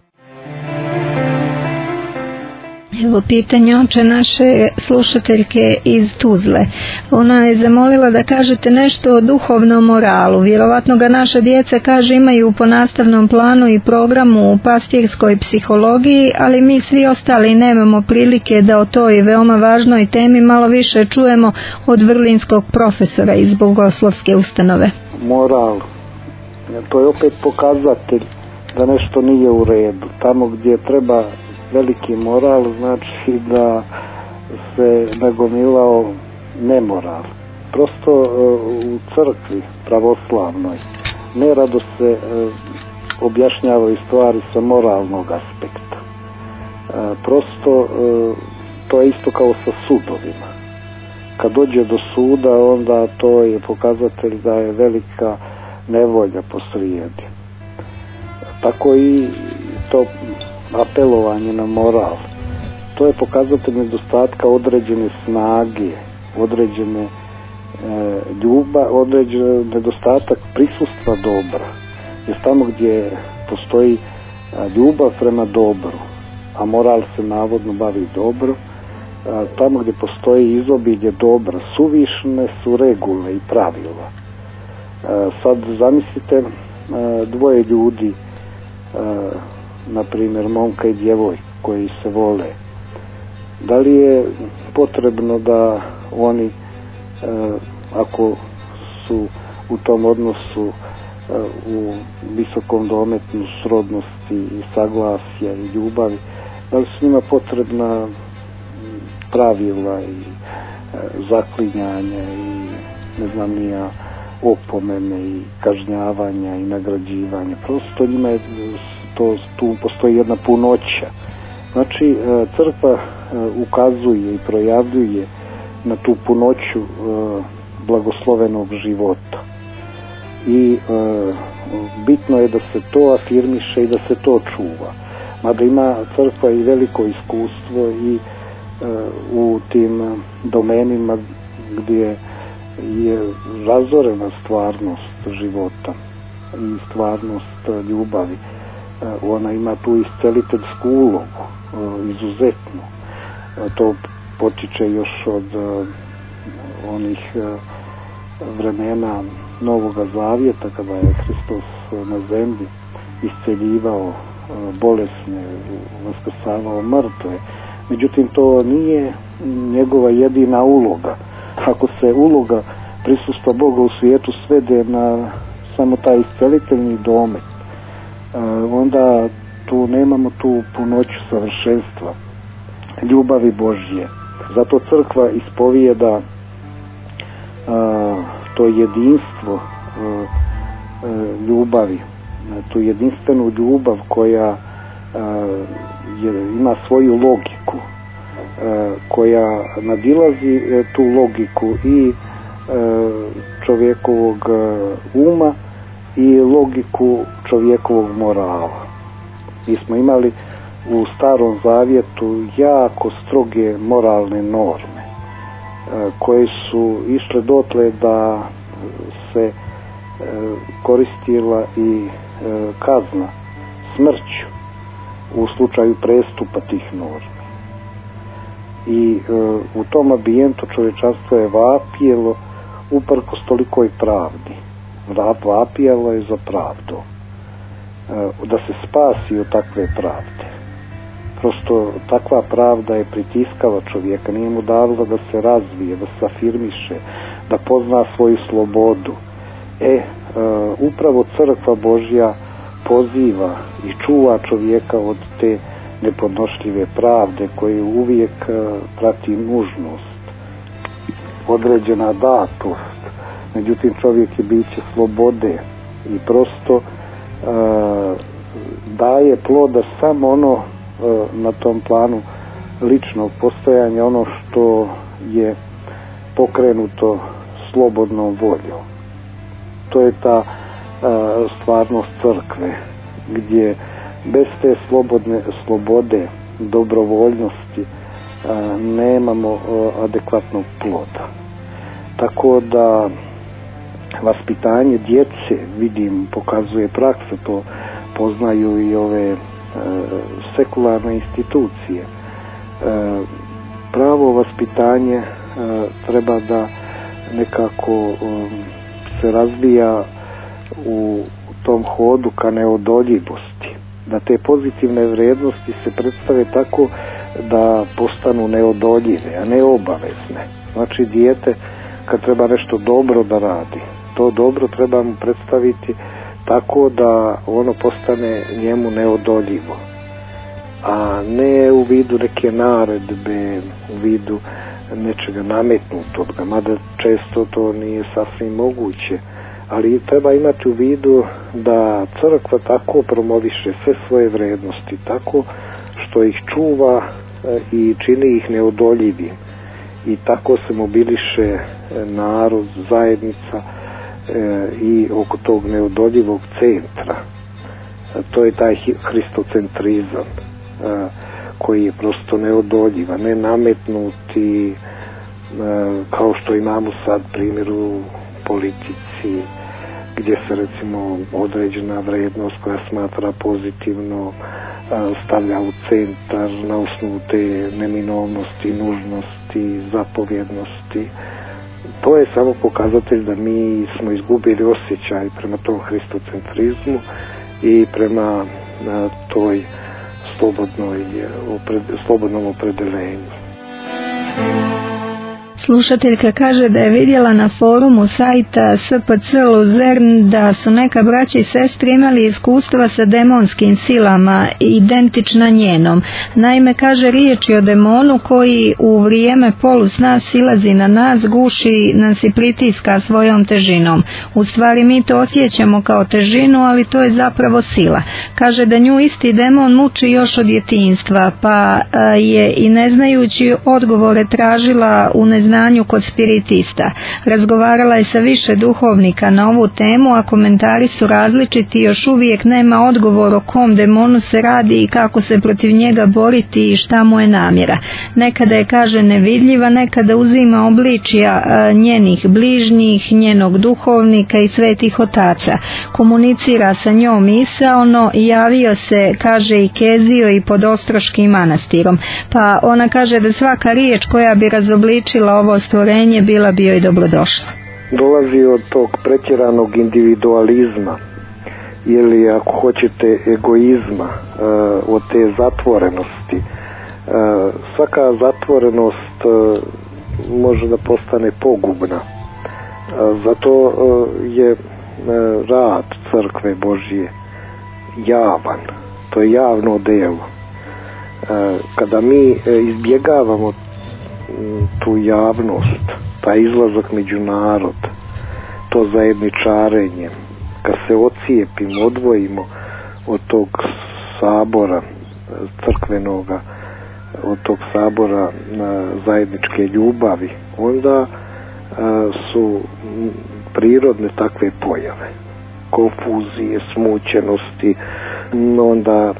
S4: Evo pitanje oče naše slušateljke iz Tuzle. Ona je zamolila da kažete nešto o duhovnom moralu. Vjerovatno ga naša djeca, kaže, imaju po nastavnom planu i programu u pastirskoj psihologiji, ali mi svi ostali nemamo prilike da o toj veoma važnoj temi malo više čujemo od vrlinskog profesora iz bogoslovske ustanove.
S5: Moral, to je opet pokazatelj da nešto nije u redu. Tamo gdje treba veliki moral, znači da se nagomilao nemoral. Prosto u crkvi pravoslavnoj nerado se objašnjavaju stvari sa moralnog aspekta. Prosto to je isto kao sa sudovima. Kad dođe do suda, onda to je pokazatelj da je velika nevolja posrijedi. Tako i to apelovanje na moral, to je pokazatelj nedostatka određene snage, određene e, ljubav, određen nedostatak prisustva dobra. Jer tamo gdje postoji a, ljubav prema dobru, a moral se navodno bavi dobro, a, tamo gdje postoji izobilje dobra, suvišne su regule i pravila. A, sad zamislite a, dvoje ljudi, a, na primjer momka i djevojka koji se vole. Da li je potrebno da oni, e, ako su u tom odnosu e, u visokom dometu srodnosti i saglasja i ljubavi, da li su njima potrebna pravila i e, zaklinjanja i ne znam nija opomene i kažnjavanja i nagrađivanja. Prosto njima je to, tu postoji jedna punoća. Znači, crkva ukazuje i projavljuje na tu punoću blagoslovenog života. I bitno je da se to afirmiše i da se to čuva. Mada ima crkva i veliko iskustvo i u tim domenima gdje je razorena stvarnost života i stvarnost ljubavi. Ona ima tu isceliteljsku ulogu, izuzetnu. To potiče još od onih vremena Novoga Zavjeta, kada je Hristos na zemlji isceljivao bolesne, vaskrsavao mrtve. Međutim, to nije njegova jedina uloga. Ako se uloga prisustva Boga u svijetu svede na samo taj isceliteljni domet, onda tu nemamo tu punoću savršenstva, ljubavi Božje. Zato crkva ispovijeda a, to jedinstvo a, a, ljubavi, tu jedinstvenu ljubav koja a, je, ima svoju logiku, a, koja nadilazi a, tu logiku i a, čovjekovog a, uma i logiku čovjekovog morala. Mi smo imali u Starom Zavjetu jako stroge moralne norme koje su išle dotle da se koristila i kazna smrću u slučaju prestupa tih normi. I u tom ambijentu čovječanstvo je vapijelo uprkos tolikoj pravdi. Vapijalo je za pravdu, da se spasi od takve pravde. Prosto takva pravda je pritiskala čovjeka, nije mu davila da se razvije, da se afirmiše, da pozna svoju slobodu. E, upravo crkva Božja poziva i čuva čovjeka od te nepodnošljive pravde koju uvijek prati nužnost, određena datost. Međutim, čovjek je biće slobode i prosto e, daje ploda samo ono e, na tom planu ličnog postojanja, ono što je pokrenuto slobodnom voljom. To je ta e, stvarnost crkve, gdje bez te slobodne slobode, dobrovoljnosti a, nemamo a, adekvatnog ploda. Tako da vaspitanje djece, vidim, pokazuje praksa, to poznaju i ove a, sekularne institucije. A, pravo vaspitanje a, treba da nekako a, se razvija u tom hodu ka neodoljivosti, da te pozitivne vrijednosti se predstave tako da postanu neodoljive, a ne obavezne. Znači, dijete kad treba nešto dobro da radi, to dobro treba mu predstaviti tako da ono postane njemu neodoljivo, a ne u vidu neke naredbe, u vidu nečega nametnutoga, mada često to nije sasvim moguće. Ali treba imati u vidu da crkva tako promoviše sve svoje vrednosti, tako što ih čuva i čini ih neodoljivim. I tako se mobiliše narod, zajednica i oko tog neodoljivog centra. To je taj hristocentrizam koji je prosto neodoljiv, ne nametnuti kao što imamo sad primjer u politici, gdje se recimo određena vrijednost koja smatra pozitivno stavlja u centar na osnovu te neminovnosti, nužnosti, zapovjednosti. To je samo pokazatelj da mi smo izgubili osjećaj prema tom hristocentrizmu i prema toj slobodnoj, slobodnom opredeljenju.
S4: Slušateljka kaže da je vidjela na forumu sajta S P C Luzern da su neka braća i sestre imali iskustva sa demonskim silama identična njenom. Naime, kaže, riječ je o demonu koji u vrijeme polusna silazi na nas, guši nas i pritiska svojom težinom. U stvari mi to osjećamo kao težinu, ali to je zapravo sila. Kaže da nju isti demon muči još od djetinjstva, pa je i ne znajući odgovore tražila u neznanju kod spiritista. Razgovarala je sa više duhovnika na ovu temu, a komentari su različiti, još uvijek nema odgovor o kom demonu se radi i kako se protiv njega boriti i šta mu je namjera. Nekada je, kaže, nevidljiva, nekada uzima obličja njenih bližnjih, njenog duhovnika i svetih otaca. Komunicira sa njom misaono, javio se, kaže, i Kezio i pod Ostroškim manastirom. Pa ona kaže da svaka riječ koja bi razobličila ovo stvorenje bila bi joj dobrodošla.
S5: Dolazi od tog pretjeranog individualizma ili, ako hoćete, egoizma, od te zatvorenosti. Svaka zatvorenost može da postane pogubna. Zato je rad crkve Božje javan, to je javno delo. Kada mi izbjegavamo tu javnost, taj izlazak među narod, to zajedničarenje, kad se ocijepimo, odvojimo od tog sabora crkvenoga, od tog sabora zajedničke ljubavi, onda su prirodne takve pojave, konfuzije, smućenosti, onda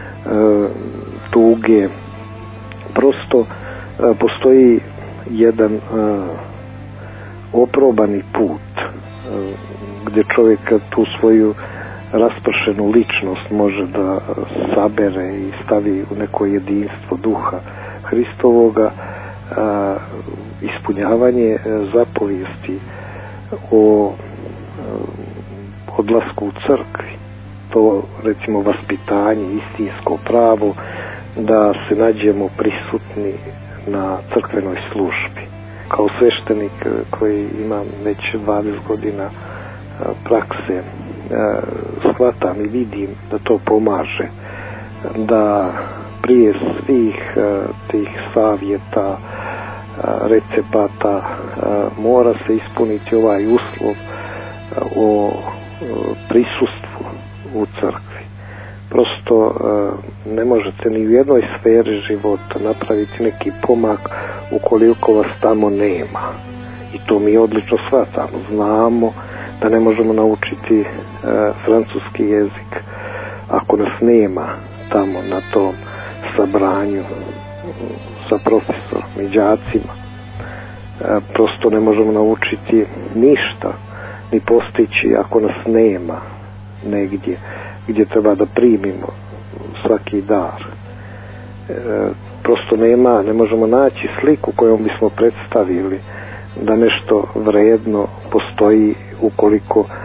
S5: tuge. Prosto postoji jedan oprobani put gdje čovjek tu svoju raspršenu ličnost može da sabere i stavi u neko jedinstvo duha Hristovoga, ispunjavanje zapovijesti o odlasku u crkvi, to recimo vaspitanje, istinsko pravo da se nađemo prisutni na crkvenoj službi. Kao sveštenik koji ima već dvadeset godina prakse shvatam i vidim da to pomaže, da prije svih tih savjeta, recepata mora se ispuniti ovaj uslov o prisustvu u crkvi. Prosto ne možete ni u jednoj sferi života napraviti neki pomak ukoliko vas tamo nema. I to mi odlično shvatamo. Znamo da ne možemo naučiti e, francuski jezik ako nas nema tamo na tom sabranju sa profesorom i đacima. E, prosto ne možemo naučiti ništa ni postići ako nas nema negdje gdje treba da primimo svaki dar. E, prosto nema, ne možemo naći sliku kojom bismo predstavili da nešto vredno postoji ukoliko uh,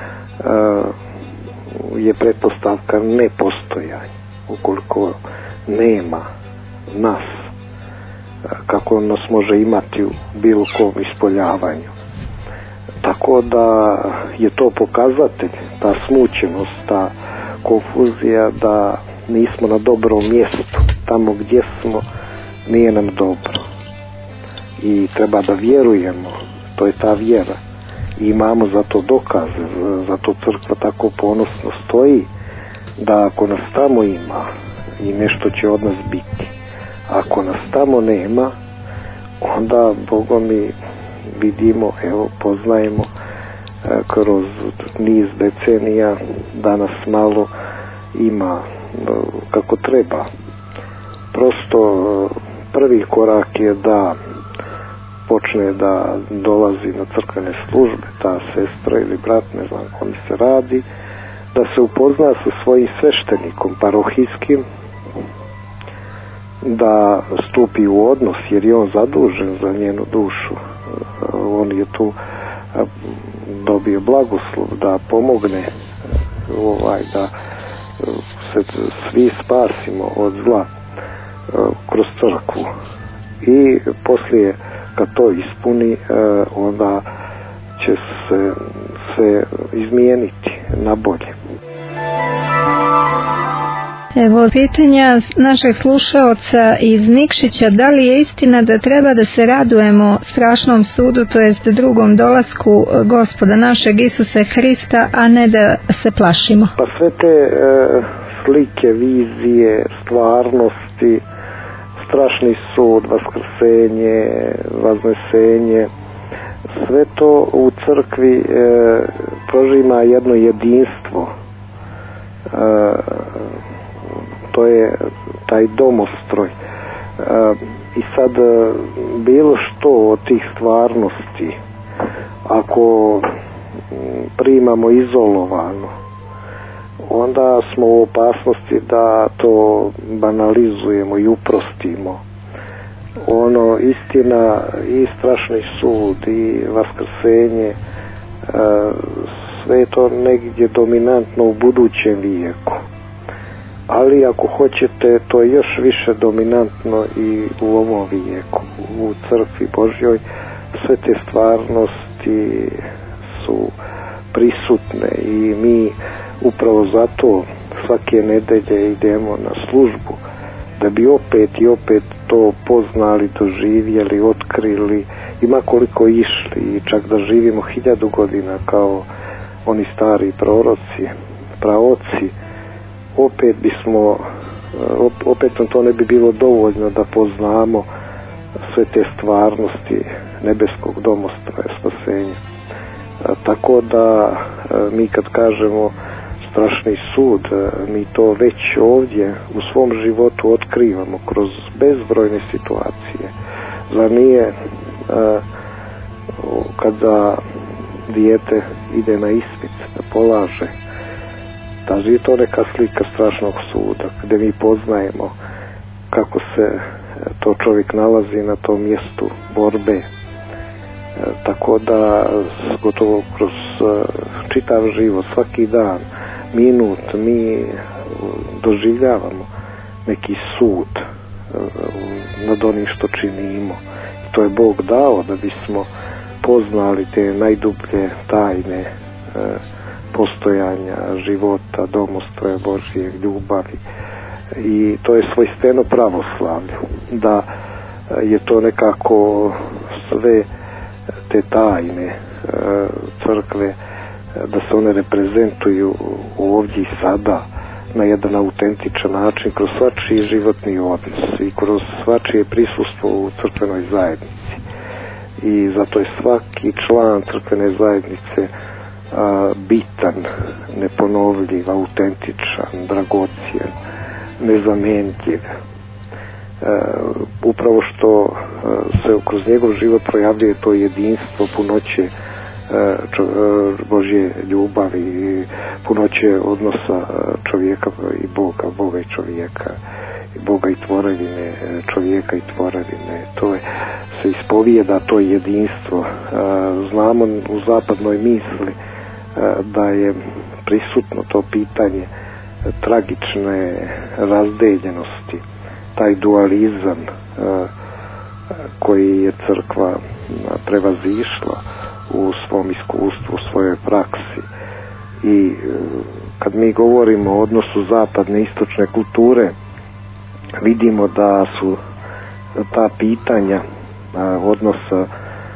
S5: je pretpostavka nepostojanja, ukoliko nema nas, uh, kako nas može imati u bilo kom ispoljavanju. Tako da je to pokazatelj, ta smućenost, ta konfuzija da nismo na dobrom mjestu, tamo gdje smo nije nam dobro. I treba da vjerujemo, to je ta vjera. I imamo za to dokaze, zato crkva tako ponosno stoji, da ako nas tamo ima i nešto će od nas biti. Ako nas tamo nema, onda Bogom mi vidimo, evo, poznajemo e, kroz niz decenija da nas malo ima e, kako treba. Prosto e, prvi korak je da počne da dolazi na crkvene službe, ta sestra ili brat, ne znam kome se radi, da se upozna sa svojim sveštenikom parohijskim, da stupi u odnos, jer je on zadužen za njenu dušu. On je tu dobio blagoslov da pomogne, ovaj, da se svi spasimo od zla kroz crkvu. I poslije kad to ispuni, onda će se, se izmijeniti na bolje.
S4: Evo pitanja našeg slušaoca iz Nikšića: da li je istina da treba da se radujemo strašnom sudu, to jest drugom dolasku Gospoda našeg Isuse Hrista, a ne da se plašimo?
S5: Pa sve te e, slike, vizije, stvarnosti, strašni sud, vaskrsenje, vaznesenje, sve to u crkvi e, prožima jedno jedinstvo. E, to je taj domostroj. E, I sad bilo što od tih stvarnosti, ako primamo izolovano, onda smo u opasnosti da to banalizujemo i uprostimo. Ono, istina i strašni sud i vaskrsenje, sve je to negdje dominantno u budućem vijeku. Ali ako hoćete, to je još više dominantno i u ovom vijeku. U crkvi Božjoj sve te stvarnosti su prisutne i mi upravo zato svake nedelje idemo na službu, da bi opet i opet to poznali, doživjeli, otkrili, ima koliko išli, i čak da živimo hiljadu godina kao oni stari proroci, praoci, opet bismo, opet nam to ne bi bilo dovoljno da poznamo sve te stvarnosti nebeskog domostroja, spasenja. Tako da mi kad kažemo strašni sud, mi to već ovdje u svom životu otkrivamo kroz bezbrojne situacije. Zar nije kada dijete ide na ispit da polaže, da je to neka slika strašnog suda gdje mi poznajemo kako se to čovjek nalazi na tom mjestu borbe. E, tako da gotovo kroz uh, čitav život, svaki dan, minut, mi doživljavamo neki sud uh, nad onim što činimo. I to je Bog dao da bismo poznali te najdublje tajne postojanja, života, domostroja Božije, ljubavi. I to je svojstveno pravoslavlju, da je to nekako sve te tajne crkve, da se one reprezentuju ovdje i sada na jedan autentičan način kroz svačiji životni odnos i kroz svačije prisustvo u crkvenoj zajednici. I zato je svaki član crkvene zajednice a, bitan, neponovljiv, autentičan, dragocjen, nezamenljiv. E, upravo što e, se kroz njegov život projavljuje to jedinstvo, punoće e, čo, e, Božje ljubavi, punoće odnosa čovjeka i Boga, Boga i čovjeka, i Boga i tvorevine, čovjeka i tvorevine. To je, se ispovijeda to jedinstvo. E, znamo u zapadnoj misli e, da je prisutno to pitanje tragične razdeljenosti, taj dualizam uh, koji je crkva prevazišla u svom iskustvu, u svojoj praksi. I uh, kad mi govorimo o odnosu zapadne i istočne kulture, vidimo da su ta pitanja uh, odnosa uh,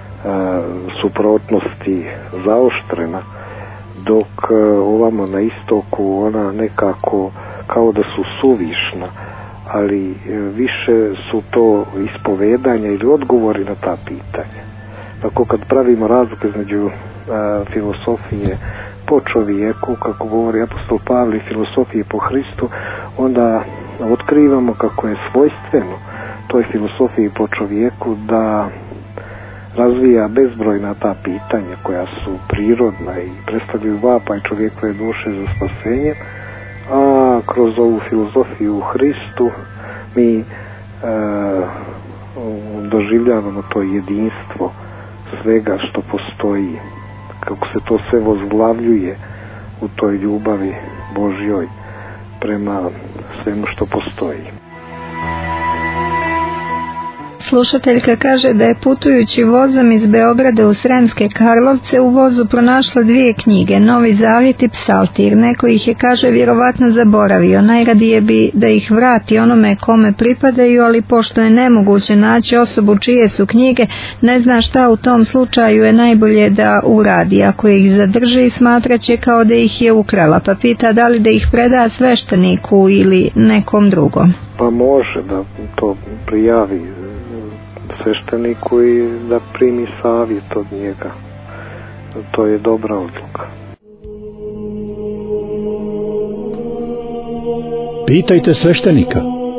S5: suprotnosti zaoštrena, dok ovamo na istoku ona nekako kao da su suvišna, ali više su to ispovedanja ili odgovori na ta pitanja. Tako kad pravimo razlike između a, filosofije po čovjeku, kako govori apostol Pavle, filosofije po Hristu, onda otkrivamo kako je svojstveno toj filosofiji po čovjeku da razvija bezbrojna ta pitanja koja su prirodna i predstavljaju vapaj čovjekove duše za spasenje, a kroz ovu filozofiju u Hristu mi e, doživljavamo to jedinstvo svega što postoji, kako se to sve vozglavljuje u toj ljubavi Božjoj prema svemu što postoji.
S4: Slušateljka kaže da je putujući vozom iz Beograda u Sremske Karlovce u vozu pronašla dvije knjige, Novi Zavjet i Psaltir. Neko ih je, kaže, vjerovatno zaboravio. Najradije bi da ih vrati onome kome pripadaju, ali pošto je nemoguće naći osobu čije su knjige, ne zna šta u tom slučaju je najbolje da uradi. Ako ih zadrži, smatraće kao da ih je ukrala, pa pita da li da ih preda svešteniku ili nekom drugom.
S5: Pa može da to prijavi svešteniku i da primi savjet od njega. To je dobra odluka.
S1: Pitajte sveštenika.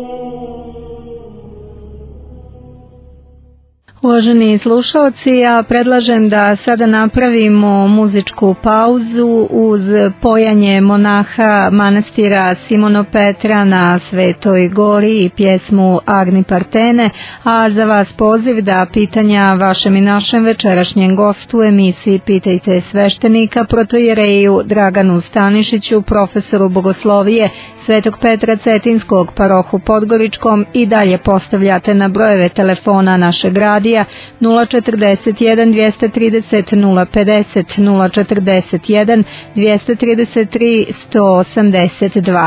S4: Uvaženi slušalci, ja predlažem da sada napravimo muzičku pauzu uz pojanje monaha manastira Simono Petra na Svetoj Gori i pjesmu Agni Partene, a za vas poziv da pitanja vašem i našem večerašnjem gostu u emisiji Pitajte sveštenika, protojereju Draganu Stanišiću, profesoru bogoslovije Svetog Petra Cetinskog, parohu Podgoričkom, i dalje postavljate na brojeve telefona našeg radija nula četrdeset jedan dvjesto trideset nula pedeset, nula četrdeset jedan dvjesto trideset tri sto osamdeset dva.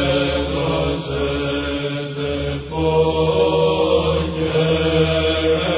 S6: Oh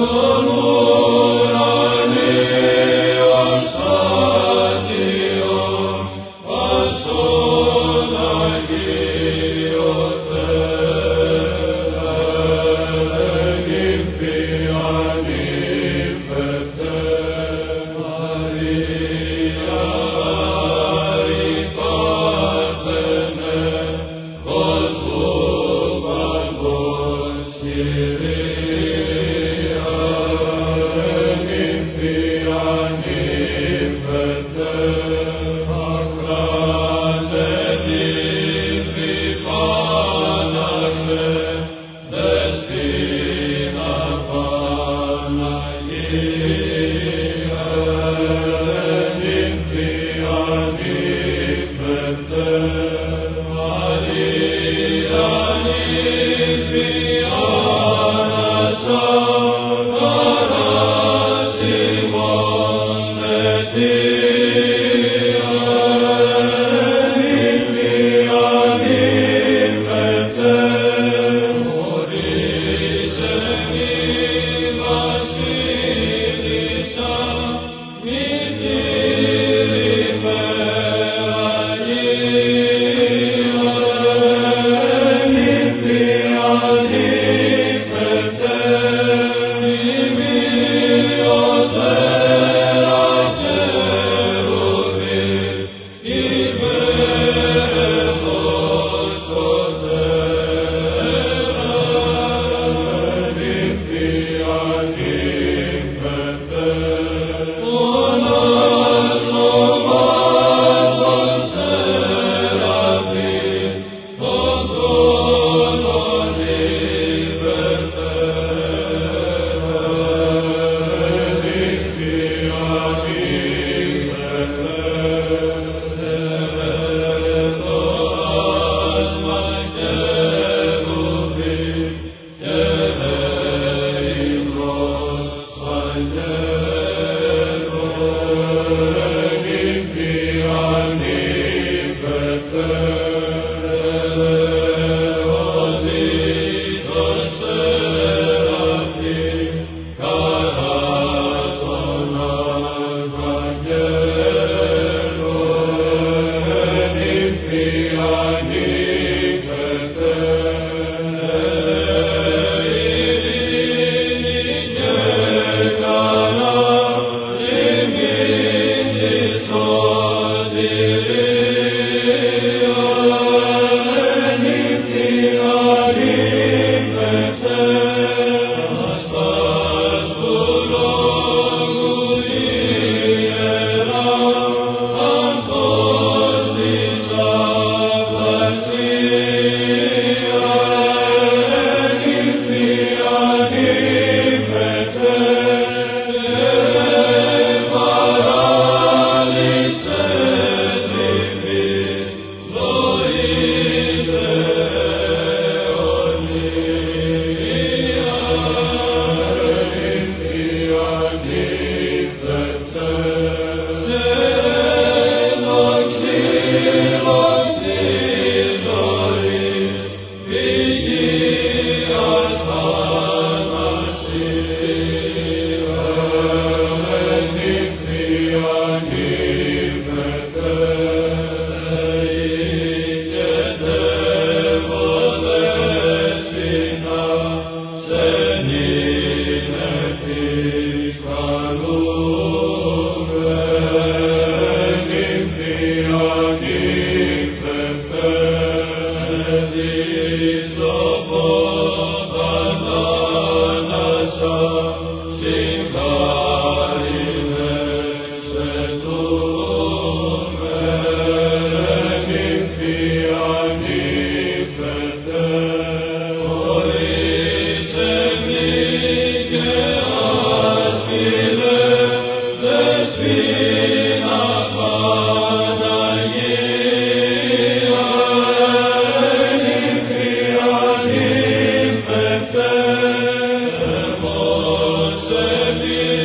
S6: Amen.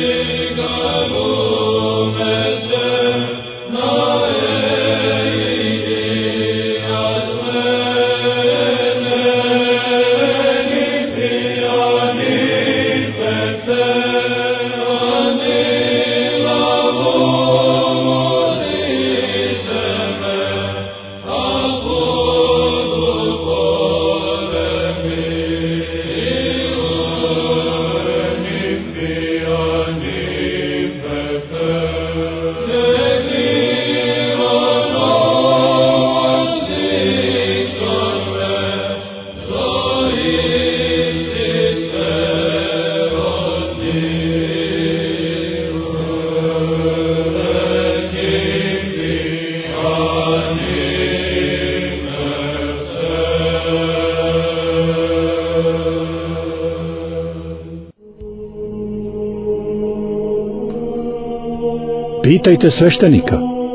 S1: Pitajte sveštenika.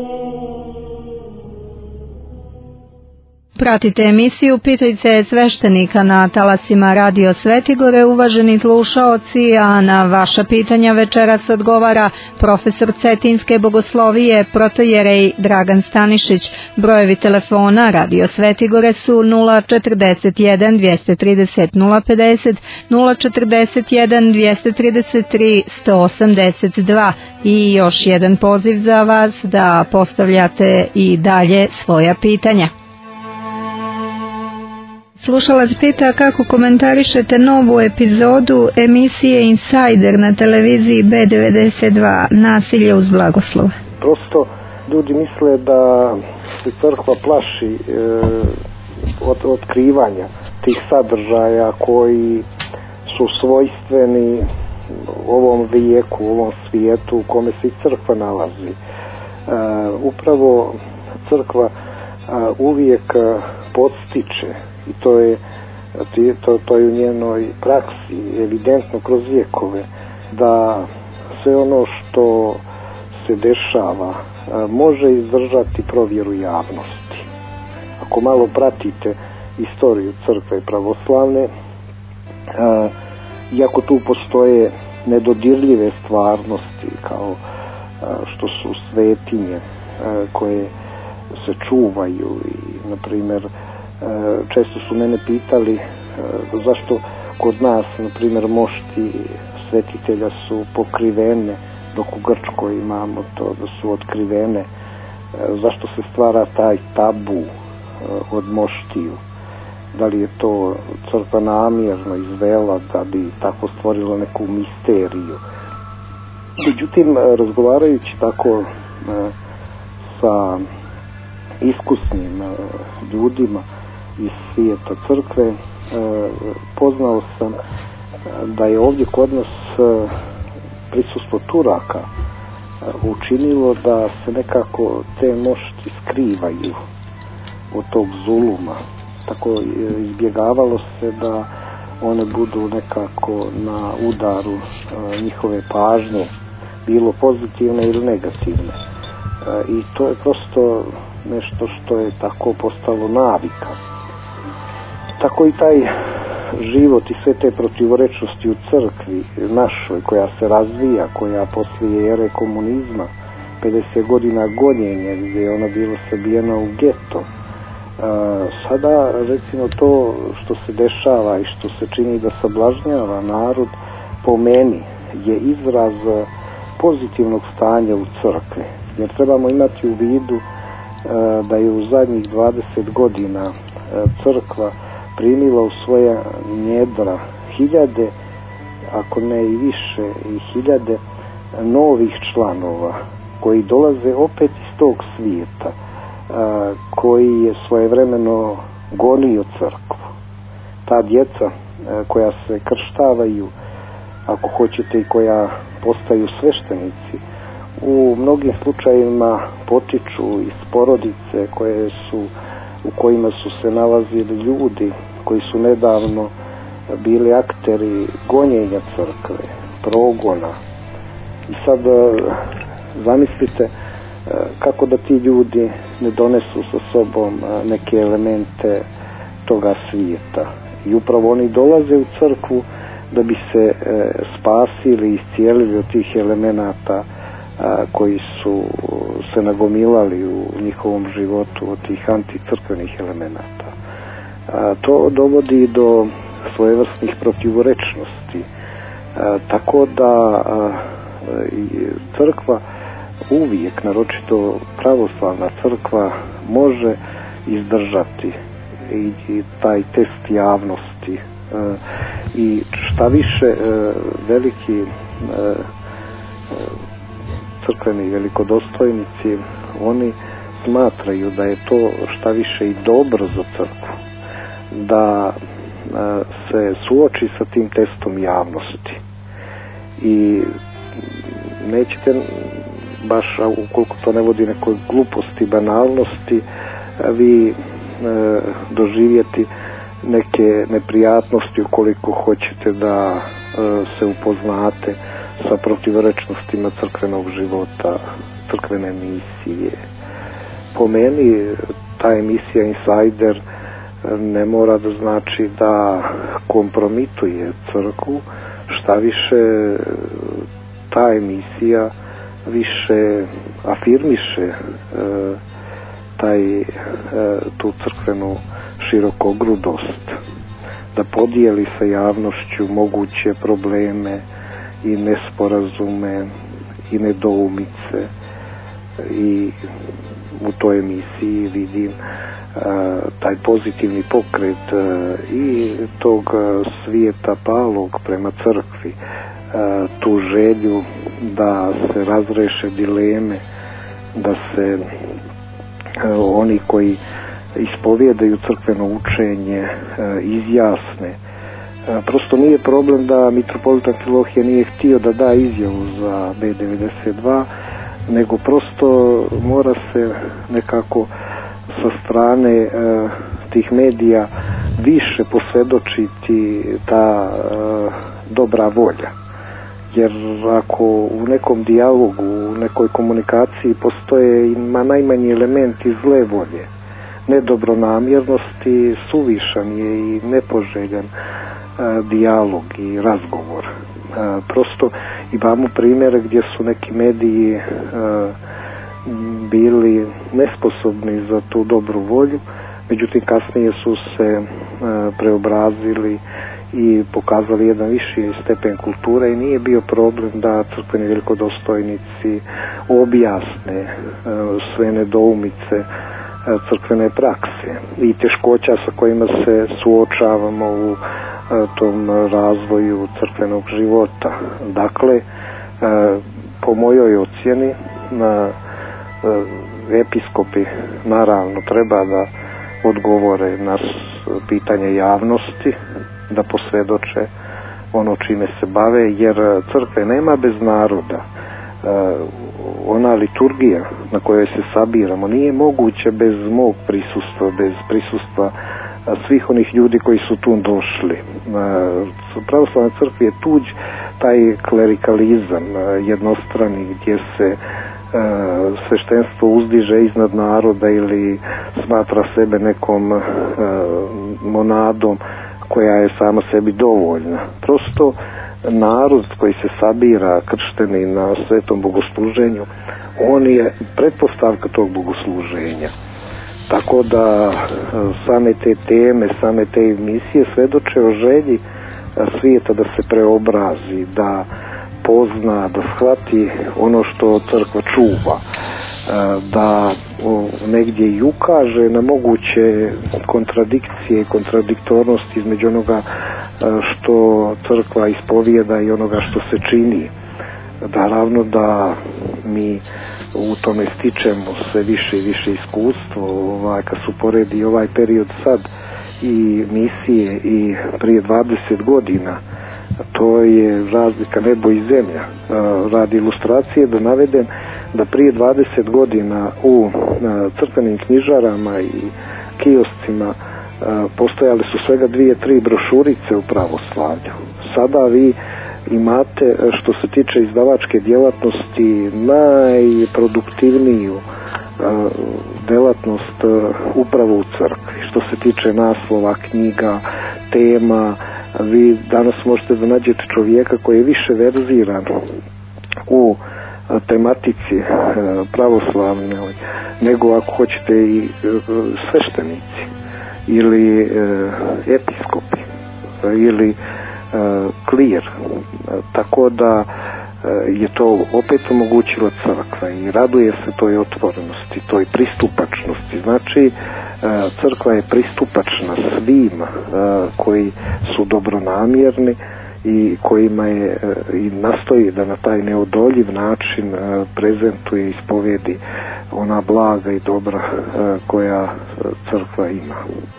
S4: Pratite emisiju Pitajte sveštenika na talasima Radio Svetigore, uvaženi slušaoci, a na vaša pitanja večeras odgovara profesor Cetinske bogoslovije protojerej Dragan Stanišić. Brojevi telefona Radio Svetigore su nula četrdeset jedan dvesta trideset nula pedeset, nula četrdeset jedan dvesta trideset tri sto osamdeset dva i još jedan poziv za vas da postavljate i dalje svoja pitanja. Slušalac pita kako komentarišete novu epizodu emisije Insider na televiziji B devedeset dva, nasilje uz blagoslov.
S5: Prosto ljudi misle da se crkva plaši e, od otkrivanja tih sadržaja koji su svojstveni ovom vijeku, ovom svijetu u kome se i crkva nalazi. E, upravo crkva a, uvijek podstiče, i to je, to, to je u njenoj praksi evidentno kroz vijekove, da sve ono što se dešava može izdržati provjeru javnosti. Ako malo pratite istoriju crkve pravoslavne, iako tu postoje nedodirljive stvarnosti kao što su svetinje koje se čuvaju i, na primjer, često su mene pitali zašto kod nas, na primjer, mošti svetitelja su pokrivene, dok u Grčkoj imamo to da su otkrivene. Zašto se stvara taj tabu od moštiju? Da li je to crkva namjerno izvela da bi tako stvorila neku misteriju? Međutim, razgovarajući tako sa iskusnim ljudima iz svijeta crkve, poznao sam da je ovdje kod nas prisustvo Turaka učinilo da se nekako te mošti skrivaju od tog zuluma. Tako izbjegavalo se da one budu nekako na udaru njihove pažnje, bilo pozitivne ili negativne. I to je prosto nešto što je tako postalo navika. Tako i taj život i sve te protivorečnosti u crkvi našoj koja se razvija, koja poslije ere komunizma, pedeset godina gonjenja gdje je ona bila sabijena u geto, sada recimo to što se dešava i što se čini da sablažnjava narod, po meni je izraz pozitivnog stanja u crkvi, jer trebamo imati u vidu da je u zadnjih dvadeset godina crkva primila u svoja njedra hiljade, ako ne i više, i hiljade novih članova koji dolaze opet iz tog svijeta, koji je svojevremeno gonio crkvu. Ta djeca koja se krštavaju, ako hoćete, i koja postaju sveštenici, u mnogim slučajevima potiču iz porodice koje su, u kojima su se nalazili ljudi koji su nedavno bili akteri gonjenja crkve, progona. I sad zamislite kako da ti ljudi ne donesu sa sobom neke elemente toga svijeta. I upravo oni dolaze u crkvu da bi se spasili i iscijelili od tih elemenata koji su se nagomilali u njihovom životu, od tih anticrkvenih elemenata. To dovodi do svojevrsnih protivorečnosti. Tako da crkva uvijek, naročito pravoslavna crkva, može izdržati i taj test javnosti. I šta više, veliki crkveni velikodostojnici, oni smatraju da je to šta više i dobro za crkvu, da se suoči sa tim testom javnosti. I nećete baš, ukoliko to ne vodi nekoj gluposti, banalnosti, vi e, doživjeti neke neprijatnosti ukoliko hoćete da e, se upoznate sa protivrečnostima crkvenog života, crkvene misije. Po meni ta emisija Insajder ne mora da znači da kompromituje crkvu, šta više ta emisija više afirmiše e, taj, e, tu crkvenu širokogrudost, da podijeli sa javnošću moguće probleme i nesporazume i nedoumice, i u toj emisiji vidim uh, taj pozitivni pokret uh, i tog svijeta palog prema crkvi, uh, tu želju da se razreše dileme, da se uh, oni koji ispovijedaju crkveno učenje uh, izjasne. Uh, prosto nije problem da mitropolit Amfilohije nije htio da da izjavu za B devedeset dva, nego prosto mora se nekako sa strane e, tih medija više posvjedočiti ta e, dobra volja. Jer ako u nekom dijalogu, u nekoj komunikaciji postoje ima najmanji elementi zle volje, nedobronamjernosti, suvišan je i nepoželjan e, dijalog i razgovor. Uh, prosto imamo primjere gdje su neki mediji uh, bili nesposobni za tu dobru volju, međutim kasnije su se uh, preobrazili i pokazali jedan viši stepen kulture i nije bio problem da crkveni velikodostojnici objasne uh, sve nedoumice uh, crkvene prakse i teškoća sa kojima se suočavamo u tom razvoju crkvenog života. Dakle, po mojoj ocjeni, episkopi naravno treba da odgovore na pitanje javnosti, da posvjedoče ono čime se bave, jer crkve nema bez naroda. Ona liturgija na kojoj se sabiramo nije moguće bez mog prisustva, bez prisustva svih onih ljudi koji su tu došli. Pravoslavna crkva je tuđ taj klerikalizam jednostrani gdje se sveštenstvo uzdiže iznad naroda ili smatra sebe nekom monadom koja je sama sebi dovoljna. Prosto narod koji se sabira kršteni na svetom bogosluženju, on je pretpostavka tog bogosluženja. Tako da same te teme, same te emisije svjedoče o želji svijeta da se preobrazi, da pozna, da shvati ono što crkva čuva, da negdje i ukaže na moguće kontradikcije i kontradiktornosti između onoga što crkva ispovijeda i onoga što se čini. Naravno da mi u tome stičemo sve više i više iskustvo, ovaj, kad su poredi ovaj period sad i misije i prije dvadeset godina, to je razlika nebo i zemlja. Radi ilustracije da navedem da prije dvadeset godina u crkvenim knjižarama i kioscima postojale su svega dvije, tri brošurice u pravoslavlju. Sada vi imate, što se tiče izdavačke djelatnosti, najproduktivniju djelatnost upravo u crkvi. Što se tiče naslova, knjiga, tema, vi danas možete da nađete čovjeka koji je više verziran u tematici pravoslavne nego ako hoćete i sveštenici ili episkopi ili klir. Tako da je to opet omogućila crkva i raduje se toj otvorenosti, toj pristupačnosti. Znači, crkva je pristupačna svima koji su dobronamjerni i kojima je i nastoji da na taj neodoljiv način prezentuje i ispovijedi ona blaga i dobra koja crkva ima.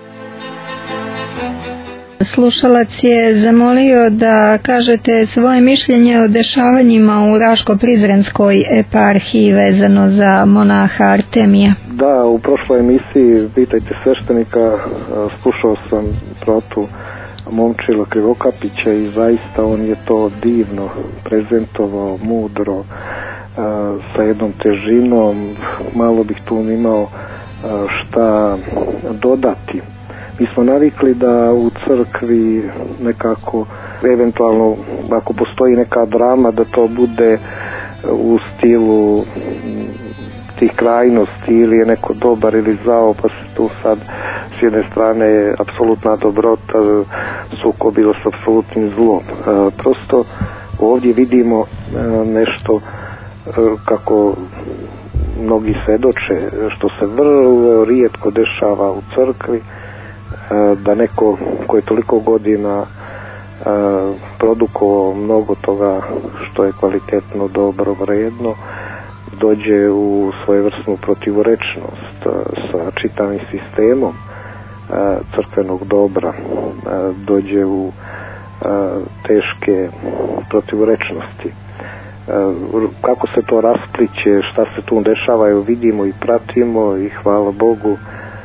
S4: Slušalac je zamolio da kažete svoje mišljenje o dešavanjima u Raško-Prizrenskoj eparhiji vezano za monaha Artemija.
S5: Da, u prošloj emisiji Pitajte sveštenika slušao sam protu Momčilo Krivokapića i zaista on je to divno prezentovao, mudro, sa jednom težinom. Malo bih tu imao šta dodati. Mi smo navikli da u crkvi nekako, eventualno ako postoji neka drama, da to bude u stilu tih krajnosti, ili je neko dobar ili zao, pa se tu sad s jedne strane apsolutna dobrota sukobila s apsolutnim zlom. Prosto ovdje vidimo nešto kako mnogi svedoče, što se vrlo rijetko dešava u crkvi, da neko koji je toliko godina produkovao mnogo toga što je kvalitetno, dobro, vredno, dođe u svojevrsnu protivorečnost sa čitavim sistemom crkvenog dobra, dođe u teške protivorečnosti. Kako se to raspliće, šta se tu dešava, evo vidimo i pratimo i hvala Bogu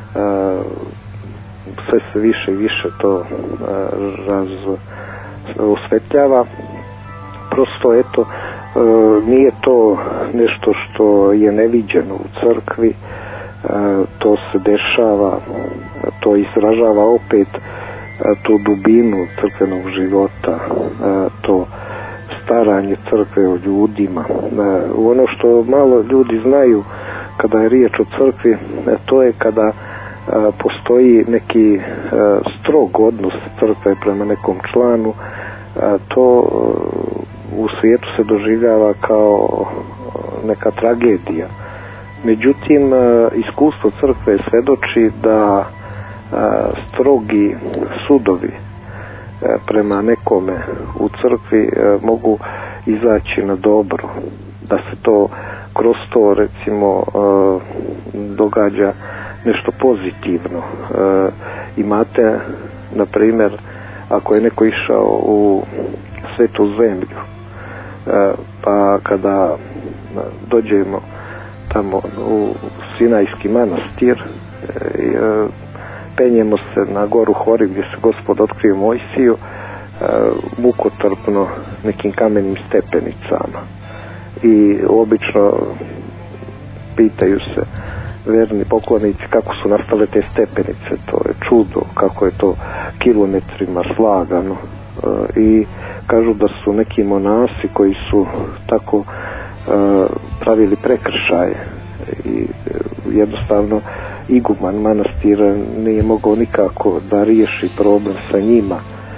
S5: sve se više i više to raz osvetljava. Prosto eto, nije to nešto što je neviđeno u crkvi, to se dešava, to izražava opet tu dubinu crkvenog života, to staranje crkve o ljudima. Ono što malo ljudi znaju kada je riječ o crkvi, to je kada postoji neki strog odnos crkve prema nekom članu, to u svijetu se doživljava kao neka tragedija. Međutim, iskustvo crkve svedoči da strogi sudovi prema nekome u crkvi mogu izaći na dobro, da se to kroz to recimo događa nešto pozitivno. Imate, na primjer, ako je neko išao u svetu zemlju, pa kada dođemo tamo u Sinajski manastir, penjemo se na goru Hori gdje se Gospod otkrio Mojsiju, mukotrpno nekim kamenim stepenicama, i obično pitaju se verni poklonici kako su nastale te stepenice. To je čudo, kako je to kilometrima slagano, i kažu da su neki monasi koji su tako pravili prekršaje i jednostavno iguman manastira nije mogao nikako da riješi problem sa njima,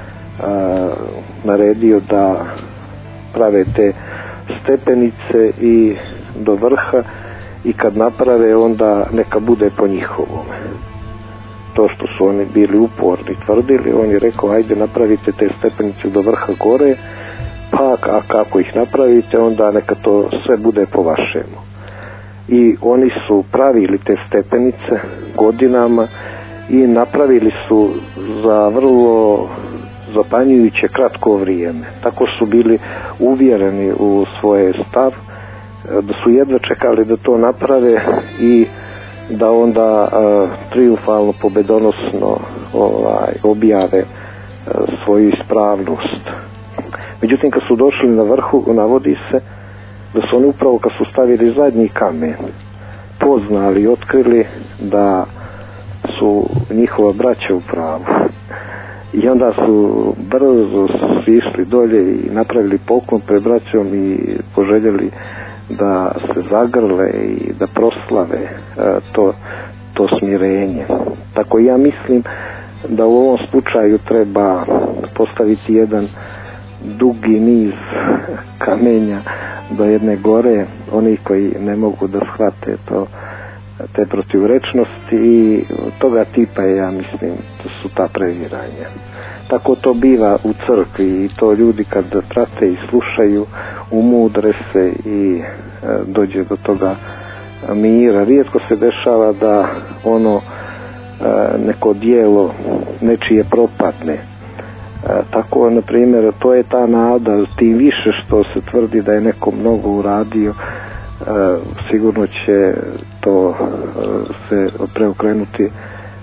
S5: naredio da prave te stepenice i do vrha, i kad naprave onda neka bude po njihovome. To što su oni bili uporni tvrdili, on je rekao ajde napravite te stepenice do vrha gore, pa a kako ih napravite onda neka to sve bude po vašemu. I oni su pravili te stepenice godinama i napravili su za vrlo zapanjujuće kratko vrijeme. Tako su bili uvjereni u svoje stav da su jedva čekali da to naprave i da onda uh, triumfalno, pobedonosno ovaj, objave uh, svoju ispravnost. Međutim, kad su došli na vrhu, navodi se da su oni upravo kad su stavili zadnji kamen poznali i otkrili da su njihova braća u pravu. I onda su brzo sišli dolje i napravili poklon pred braćom i poželjeli da se zagrle i da proslave to, to smirenje. Tako ja mislim da u ovom slučaju treba postaviti jedan dugi niz kamenja do jedne gore, oni koji ne mogu da shvate to, te protivrečnosti, i toga tipa je, ja mislim, to su ta previranja. Tako to biva u crkvi i to ljudi kad prate i slušaju umudre se i e, dođe do toga mira. Rijetko se dešava da ono e, neko dijelo nečije propadne. E, tako, na primjer, to je ta nada, tim više što se tvrdi da je neko mnogo uradio, e, sigurno će to e, se preokrenuti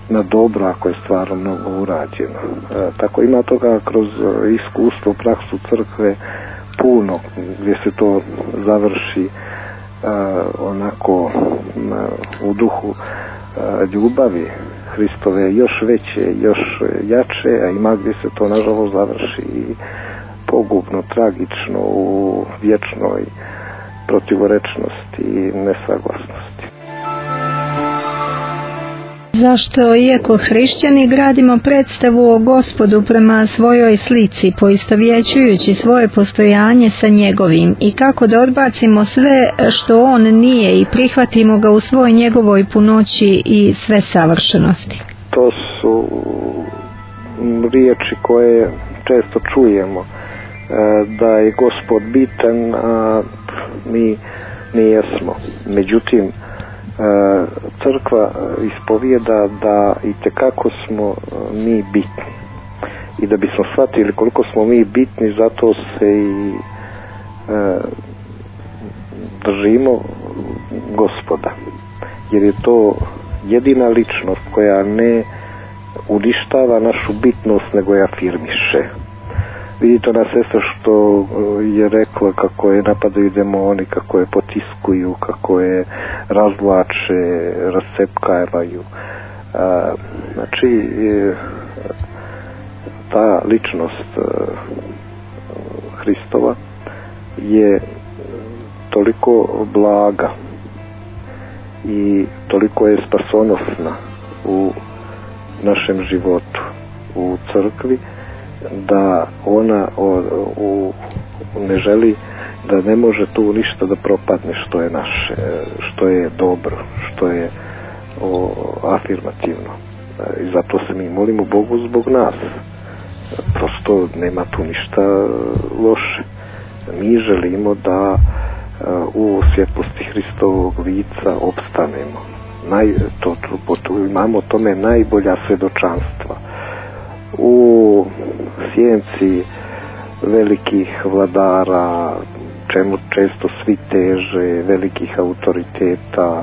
S5: na dobro ako je stvarno mnogo urađeno. E, tako ima toga kroz iskustvo, praksu crkve puno, gdje se to završi e, onako na, u duhu e, ljubavi Hristove još veće, još jače, a ima gdje se to nažalost završi i pogubno, tragično u vječnoj protivorečnosti i nesaglasnosti.
S4: Zašto, iako hrišćani, gradimo predstavu o Gospodu prema svojoj slici, poistovjećujući svoje postojanje sa njegovim, i kako da odbacimo sve što on nije i prihvatimo ga u svoj njegovoj punoći i sve savršenosti?
S5: To su riječi koje često čujemo, da je Gospod bitan, a mi nijesmo. Međutim, crkva ispovijeda da itekako smo mi bitni. I da bismo shvatili koliko smo mi bitni, zato se i e, držimo Gospoda. Jer je to jedina ličnost koja ne uništava našu bitnost, nego je afirmiše. Vidite ona sestra što je rekla kako je napadaju demoni, kako je potiskuju, kako je razvlače, rascepkavaju. Znači, ta ličnost Hristova je toliko blaga i toliko je spasonosna u našem životu, u crkvi, da ona o, u, ne želi, da ne može tu ništa da propadne što je naše, što je dobro, što je o, afirmativno. I zato se mi molimo Bogu zbog nas. Prosto nema tu ništa loše. Mi želimo da u svjetlosti Hristovog lica opstanemo. Naj, to, to, to, imamo tome najbolja svjedočanstva. U sjenci velikih vladara, čemu često svi teže, velikih autoriteta,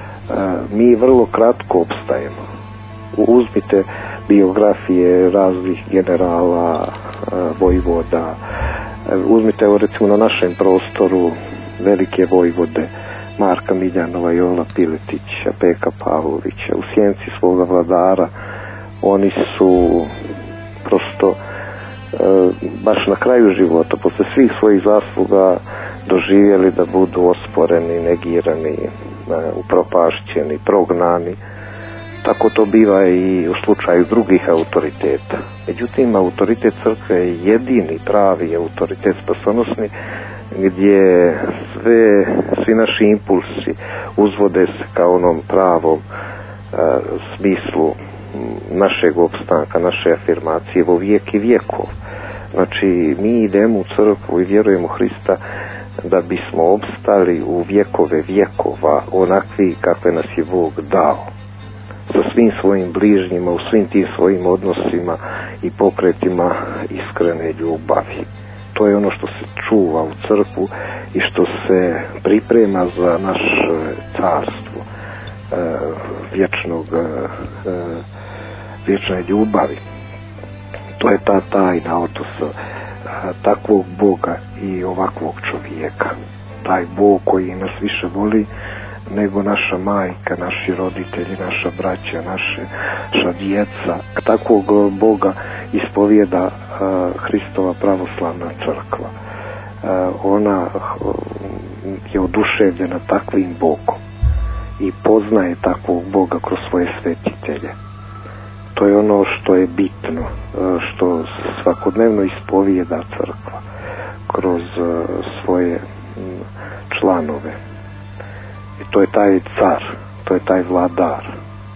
S5: mi vrlo kratko opstajemo. Uzmite biografije raznih generala, vojvoda, uzmite recimo na našem prostoru velike vojvode Marka Miljanova, Jola Piletića, Peka Pavlovića. U sjenci svoga vladara oni su prosto e, baš na kraju života, posle svih svojih zasluga, doživjeli da budu osporeni, negirani, e, upropašćeni, prognani. Tako to biva i u slučaju drugih autoriteta. Međutim, autoritet crkve je jedini pravi autoritet spasonosni, gdje sve, svi naši impulsi uzvode se kao onom pravom e, smislu našeg opstanka, naše afirmacije vo vijek i vijekov. Znači, mi idemo u crkvu i vjerujemo Hrista da bismo opstali u vjekove vjekova, onakvi kakve nas je Bog dao, sa svim svojim bližnjima, u svim tim svojim odnosima i pokretima iskrene ljubavi. To je ono što se čuva u crkvu i što se priprema za naše carstvo e, vječnog e, vječne ljubavi. To je ta tajna odnosa takvog Boga i ovakvog čovjeka. Taj Bog koji nas više voli nego naša majka, naši roditelji, naša braća, naše, naša djeca. Takvog Boga ispovijeda uh, Hristova pravoslavna crkva. Uh, ona uh, je oduševljena takvim Bogom i poznaje takvog Boga kroz svoje svetitelje. To je ono što je bitno, uh, što svakodnevno ispovijeda crkva kroz uh, svoje um, članove. I to je taj car, to je taj vladar,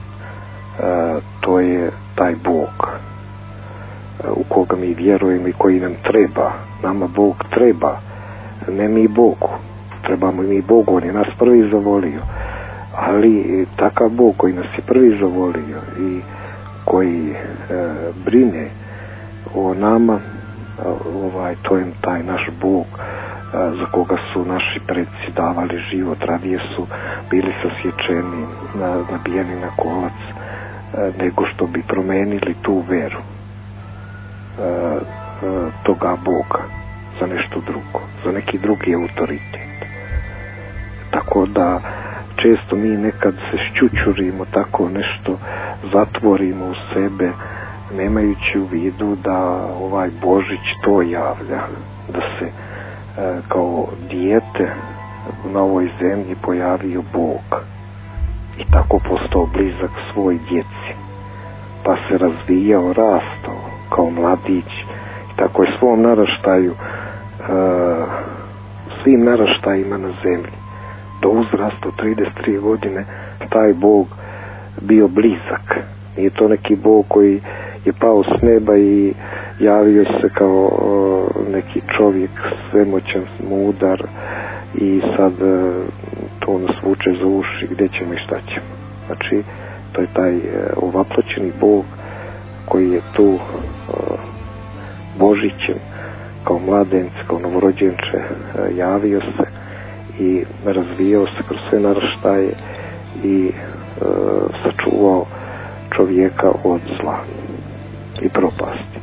S5: e, to je taj Bog e, u koga mi vjerujemo i koji nam treba. Nama Bog treba, ne mi Bogu. Trebamo i mi Bogu, on je nas prvi zavolio. Ali takav Bog koji nas je prvi zavolio i koji e, brine o nama, ovaj, to je taj naš Bog za koga su naši predci davali život, radije su bili sasječeni, nabijeni na kolac, nego što bi promenili tu veru toga Boga za nešto drugo, za neki drugi autoritet. Tako da često mi nekad se šćućurimo, tako nešto zatvorimo u sebe, nemajući u vidu da ovaj Božić to javlja, da se e, kao dijete na ovoj zemlji pojavio Bog i tako postao blizak svoj djeci, pa se razvijao, rastao kao mladić i tako je svom naraštaju, e, svim naraštajima na zemlji do uzrasta trideset tri godine taj Bog bio blizak. Nije to neki Bog koji je pao s neba i javio se kao uh, neki čovjek svemoćan, mudar i sad uh, to nas vuče za uši gdje ćemo i šta ćemo. Znači to je taj uh, ovaploćeni Bog koji je tu uh, Božićem kao mladenc, kao novorođenče uh, javio se i razvijao se kroz sve naraštaje i uh, sačuvao čovjeka od zla i propasti.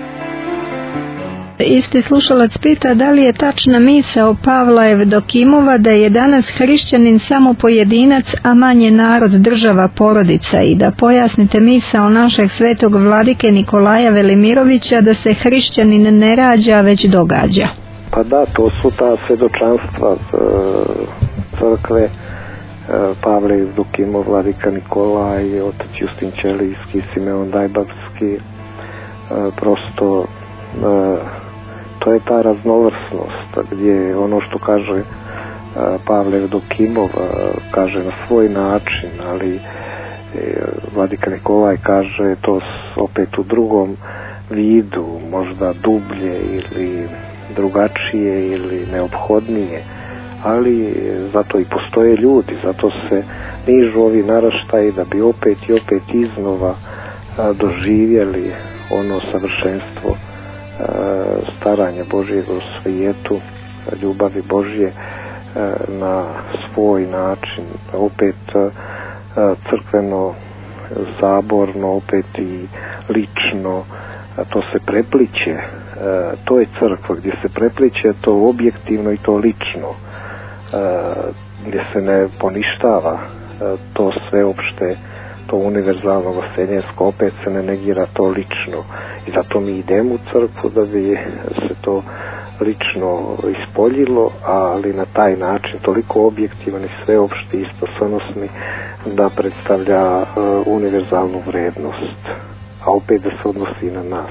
S4: Isti slušalac pita da li je tačna misao Pavla Evdokimova da je danas hrišćanin samo pojedinac, a manje narod, država, porodica, i da pojasnite misao našeg svetog vladike Nikolaja Velimirovića da se hrišćanin ne rađa, već događa.
S5: Pa da, to su ta svjedočanstva crkve, Pavle Evdokimov, vladika Nikolaj, otac Justin Ćelijski, Simeon Dajbavski, prosto to je ta raznovrsnost gdje ono što kaže Pavle Evdokimov kaže na svoj način, ali vladika Nikolaj kaže to opet u drugom vidu, možda dublje ili drugačije ili neophodnije, ali zato i postoje ljudi, zato se nižu ovi naraštaji da bi opet i opet iznova a, doživjeli ono savršenstvo a, staranja Božjeg u svijetu, ljubavi Božje a, na svoj način, opet a, crkveno, saborno, opet i lično, a, to se prepliće, a, to je crkva gdje se prepliće to objektivno i to lično, gdje se ne poništava to sveopšte, to univerzalno vaseljensko, opet se ne negira to lično i zato mi idemo u crkvu da bi se to lično ispoljilo, ali na taj način toliko objektivan i sveopšti i spasonosni da predstavlja univerzalnu vrednost, a opet da se odnosi na nas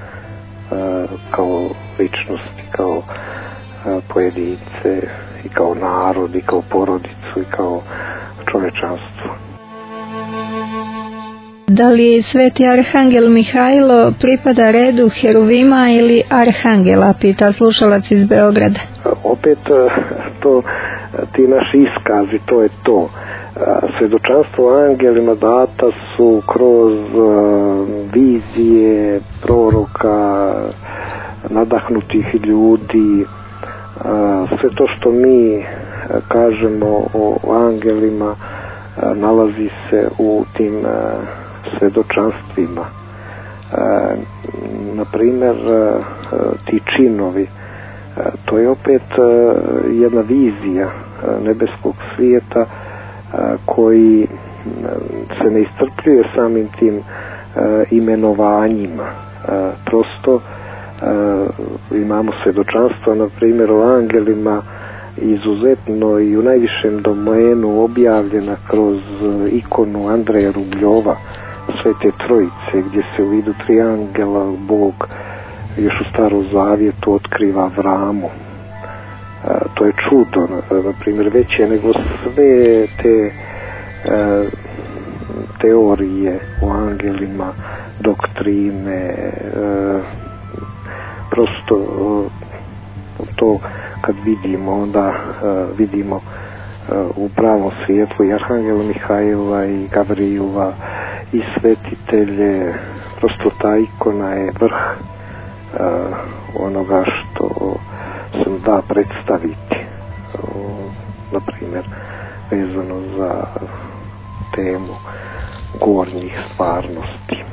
S5: kao ličnosti, kao pojedince i kao narod i kao porodicu i kao čovečanstvo.
S4: Da li sveti arhangel Mihajlo pripada redu heruvima ili arhangela, pita slušalac iz Beograda.
S5: Opet to, ti naši iskazi, to je to. Svjedočanstvo angelima data su kroz vizije proroka, nadahnutih ljudi. Sve to što mi kažemo o angelima nalazi se u tim svjedočanstvima. Na primjer, ti činovi, to je opet jedna vizija nebeskog svijeta koji se ne iscrpljuje samim tim imenovanjima. Prosto imamo svjedočanstva, na primjer, o angelima izuzetno i u najvišem domenu objavljena kroz ikonu Andreja Rubljova, Svete Trojice, gdje se u vidu tri angela Bog još u Starom Zavjetu otkriva Avramu. To je čudo, na primjer, veće nego sve te e, teorije o angelima, doktrine, e, prosto to kad vidimo, onda uh, vidimo uh, u pravom svijetlu i arhangela Mihajla i Gavrijela i svetitelje. Prosto ta ikona je vrh uh, onoga što se da predstaviti, uh, na primjer vezano za temu gornjih stvarnosti.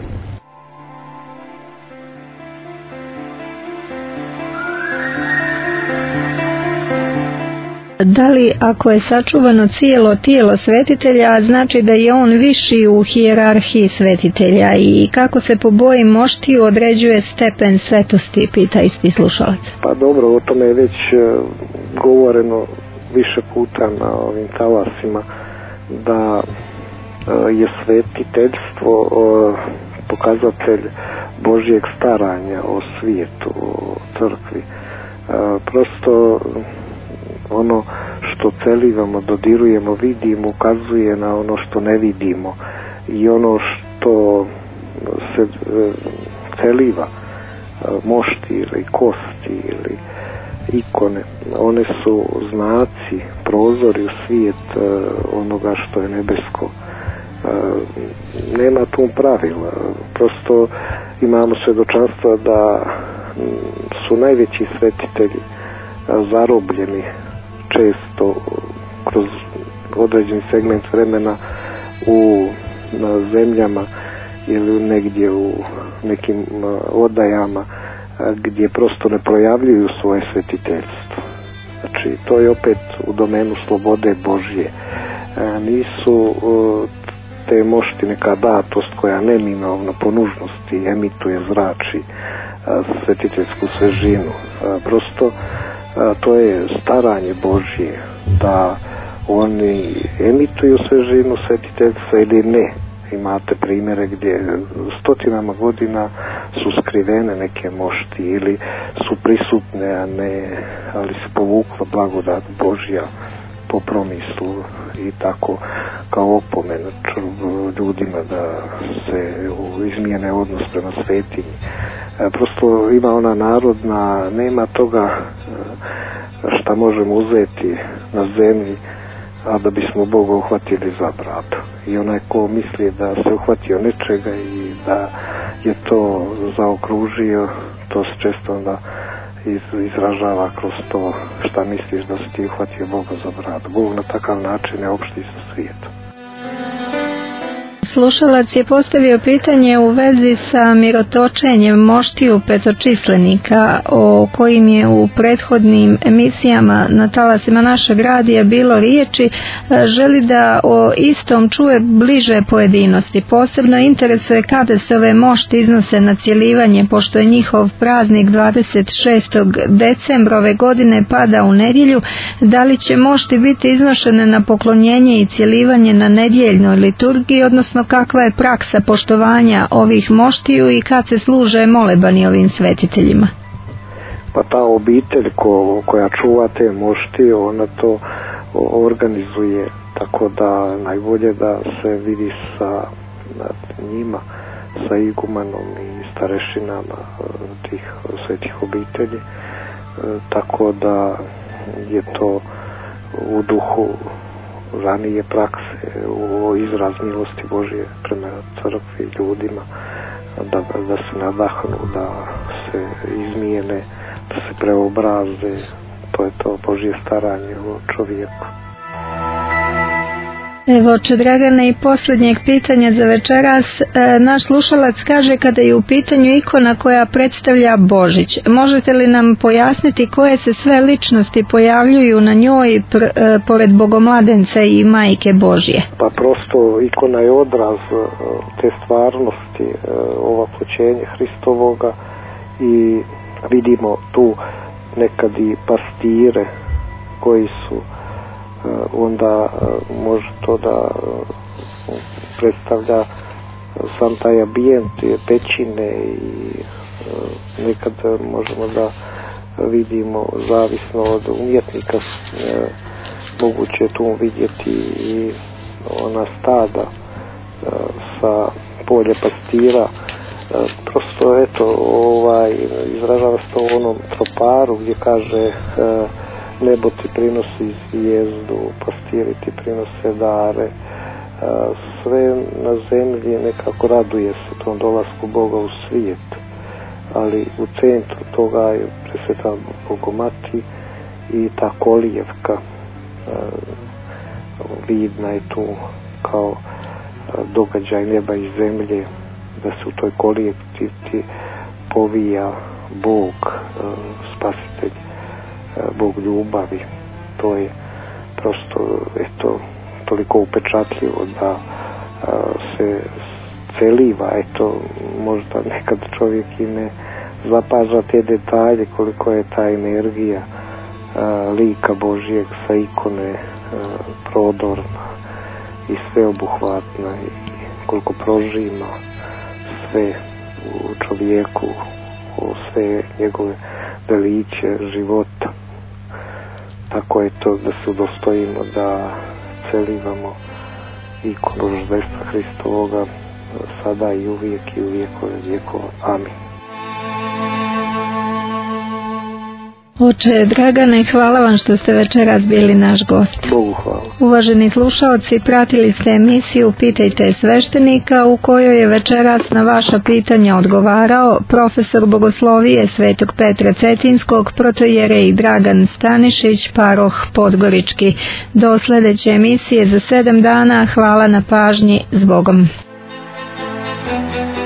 S4: Da li ako je sačuvano cijelo tijelo svetitelja, znači da je on viši u hijerarhiji svetitelja, i kako se po boji moštiju određuje stepen svetosti, pita isti slušalac.
S5: Pa dobro, o tome je već govoreno više puta na ovim talasima, da je svetiteljstvo pokazatelj Božjeg staranja o svijetu, o crkvi. Prosto ono što celivamo, dodirujemo, vidimo, ukazuje na ono što ne vidimo, i ono što se celiva, mošti ili kosti ili ikone, one su znaci, prozori u svijet onoga što je nebesko. Nema tu pravila, prosto imamo svjedočanstva da su najveći svetitelji zarobljeni često kroz određeni segment vremena u na zemljama ili negdje u nekim odajama gdje prosto ne projavljuju svoje svetiteljstvo. Znači, to je opet u domenu slobode Božje. Nisu te mošti neka datost koja neminovno po nužnosti emituje, zrači svetiteljsku svežinu. Prosto to je staranje Božje da oni emituju svežinu svetiteljstva ili ne. Imate primjere gdje stotinama godina su skrivene neke mošti ili su prisutne, a ne, ali se povukla blagodat Božja po promislu i tako kao opomen ljudima da se izmijene odnos prema svetinji. Prosto ima ona narodna, nema toga šta možemo uzeti na zemlji, a da bismo Boga uhvatili za bradu. I onaj ko misli da se uhvatio nečega i da je to zaokružio, to se često onda izražava kroz to šta misliš da si ti uhvatio Boga za bradu. Bog na takav način ne opšti sa svijetom.
S4: Slušalac je postavio pitanje u vezi sa mirotočenjem moštiju petočislenika, o kojim je u prethodnim emisijama na talasima našeg radija bilo riječi. Želi da o istom čuje bliže pojedinosti. Posebno interesuje kada se ove mošti iznose na cjelivanje, pošto je njihov praznik dvadeset šestog decembra ove godine pada u nedjelju. Da li će mošti biti iznošene na poklonjenje i cjelivanje na nedjeljnoj liturgiji, odnosno kakva je praksa poštovanja ovih moštiju i kad se služe molebani ovim svetiteljima?
S5: Pa ta obitelj ko, koja čuva te moštije, ona to organizuje, tako da najbolje da se vidi sa njima, sa igumanom i starešinama tih svetih obitelji, tako da je to u duhu ranije prakse, u izraz milosti Božje prema crkvi, ljudima, da, da se nadahnu, da se izmijene, da se preobraze. To je to Božje staranje o čovjeku.
S4: Evo, oče Dragane, i posljednjeg pitanja za večeras. E, naš slušalac kaže, kada je u pitanju ikona koja predstavlja Božić, možete li nam pojasniti koje se sve ličnosti pojavljuju na njoj pr, e, pored Bogomladenca i Majke Božje?
S5: Pa prosto ikona je odraz te stvarnosti, ovapućenje Hristovoga, i vidimo tu nekad i pastire koji su onda može to da predstavlja sam taj ambijent, pećine, i nekad možemo da vidimo, zavisno od umjetnika, moguće tu vidjeti i ona stada sa polje pastira. Prosto eto, ovaj, izražava se to u onom troparu gdje kaže nebo ti prinosi zvijezdu, pastiri ti prinose dare. Sve na zemlji nekako raduje se tom dolasku Boga u svijet, ali u centru toga je presveta Bogomati i ta kolijevka vidna je tu kao događaj neba i zemlje, da se u toj kolektivci povija Bog, spasitelj, Bog ljubavi. To je prosto eto, toliko upečatljivo da se celiva, eto, možda nekad čovjek i ne zapaža te detalje koliko je ta energija lika Božijeg sa ikone prodorna i sveobuhvatna i koliko prožima sve u čovjeku, u sve njegove veliće života. Tako je to da se udostojimo da celivamo ikonu roždestva Hristovoga sada i uvijek i u vjekove vjekova. Amin.
S4: Oče Dragane, hvala vam što ste večeras bili naš gost.
S5: Bogu hvala.
S4: Uvaženi slušaoci, pratili ste emisiju Pitajte sveštenika, u kojoj je večeras na vaša pitanja odgovarao profesor bogoslovije Svetog Petra Cetinskog, protoijerej Dragan Stanišić, paroh Podgorički. Do sljedeće emisije za sedam dana. Hvala na pažnji. S Bogom.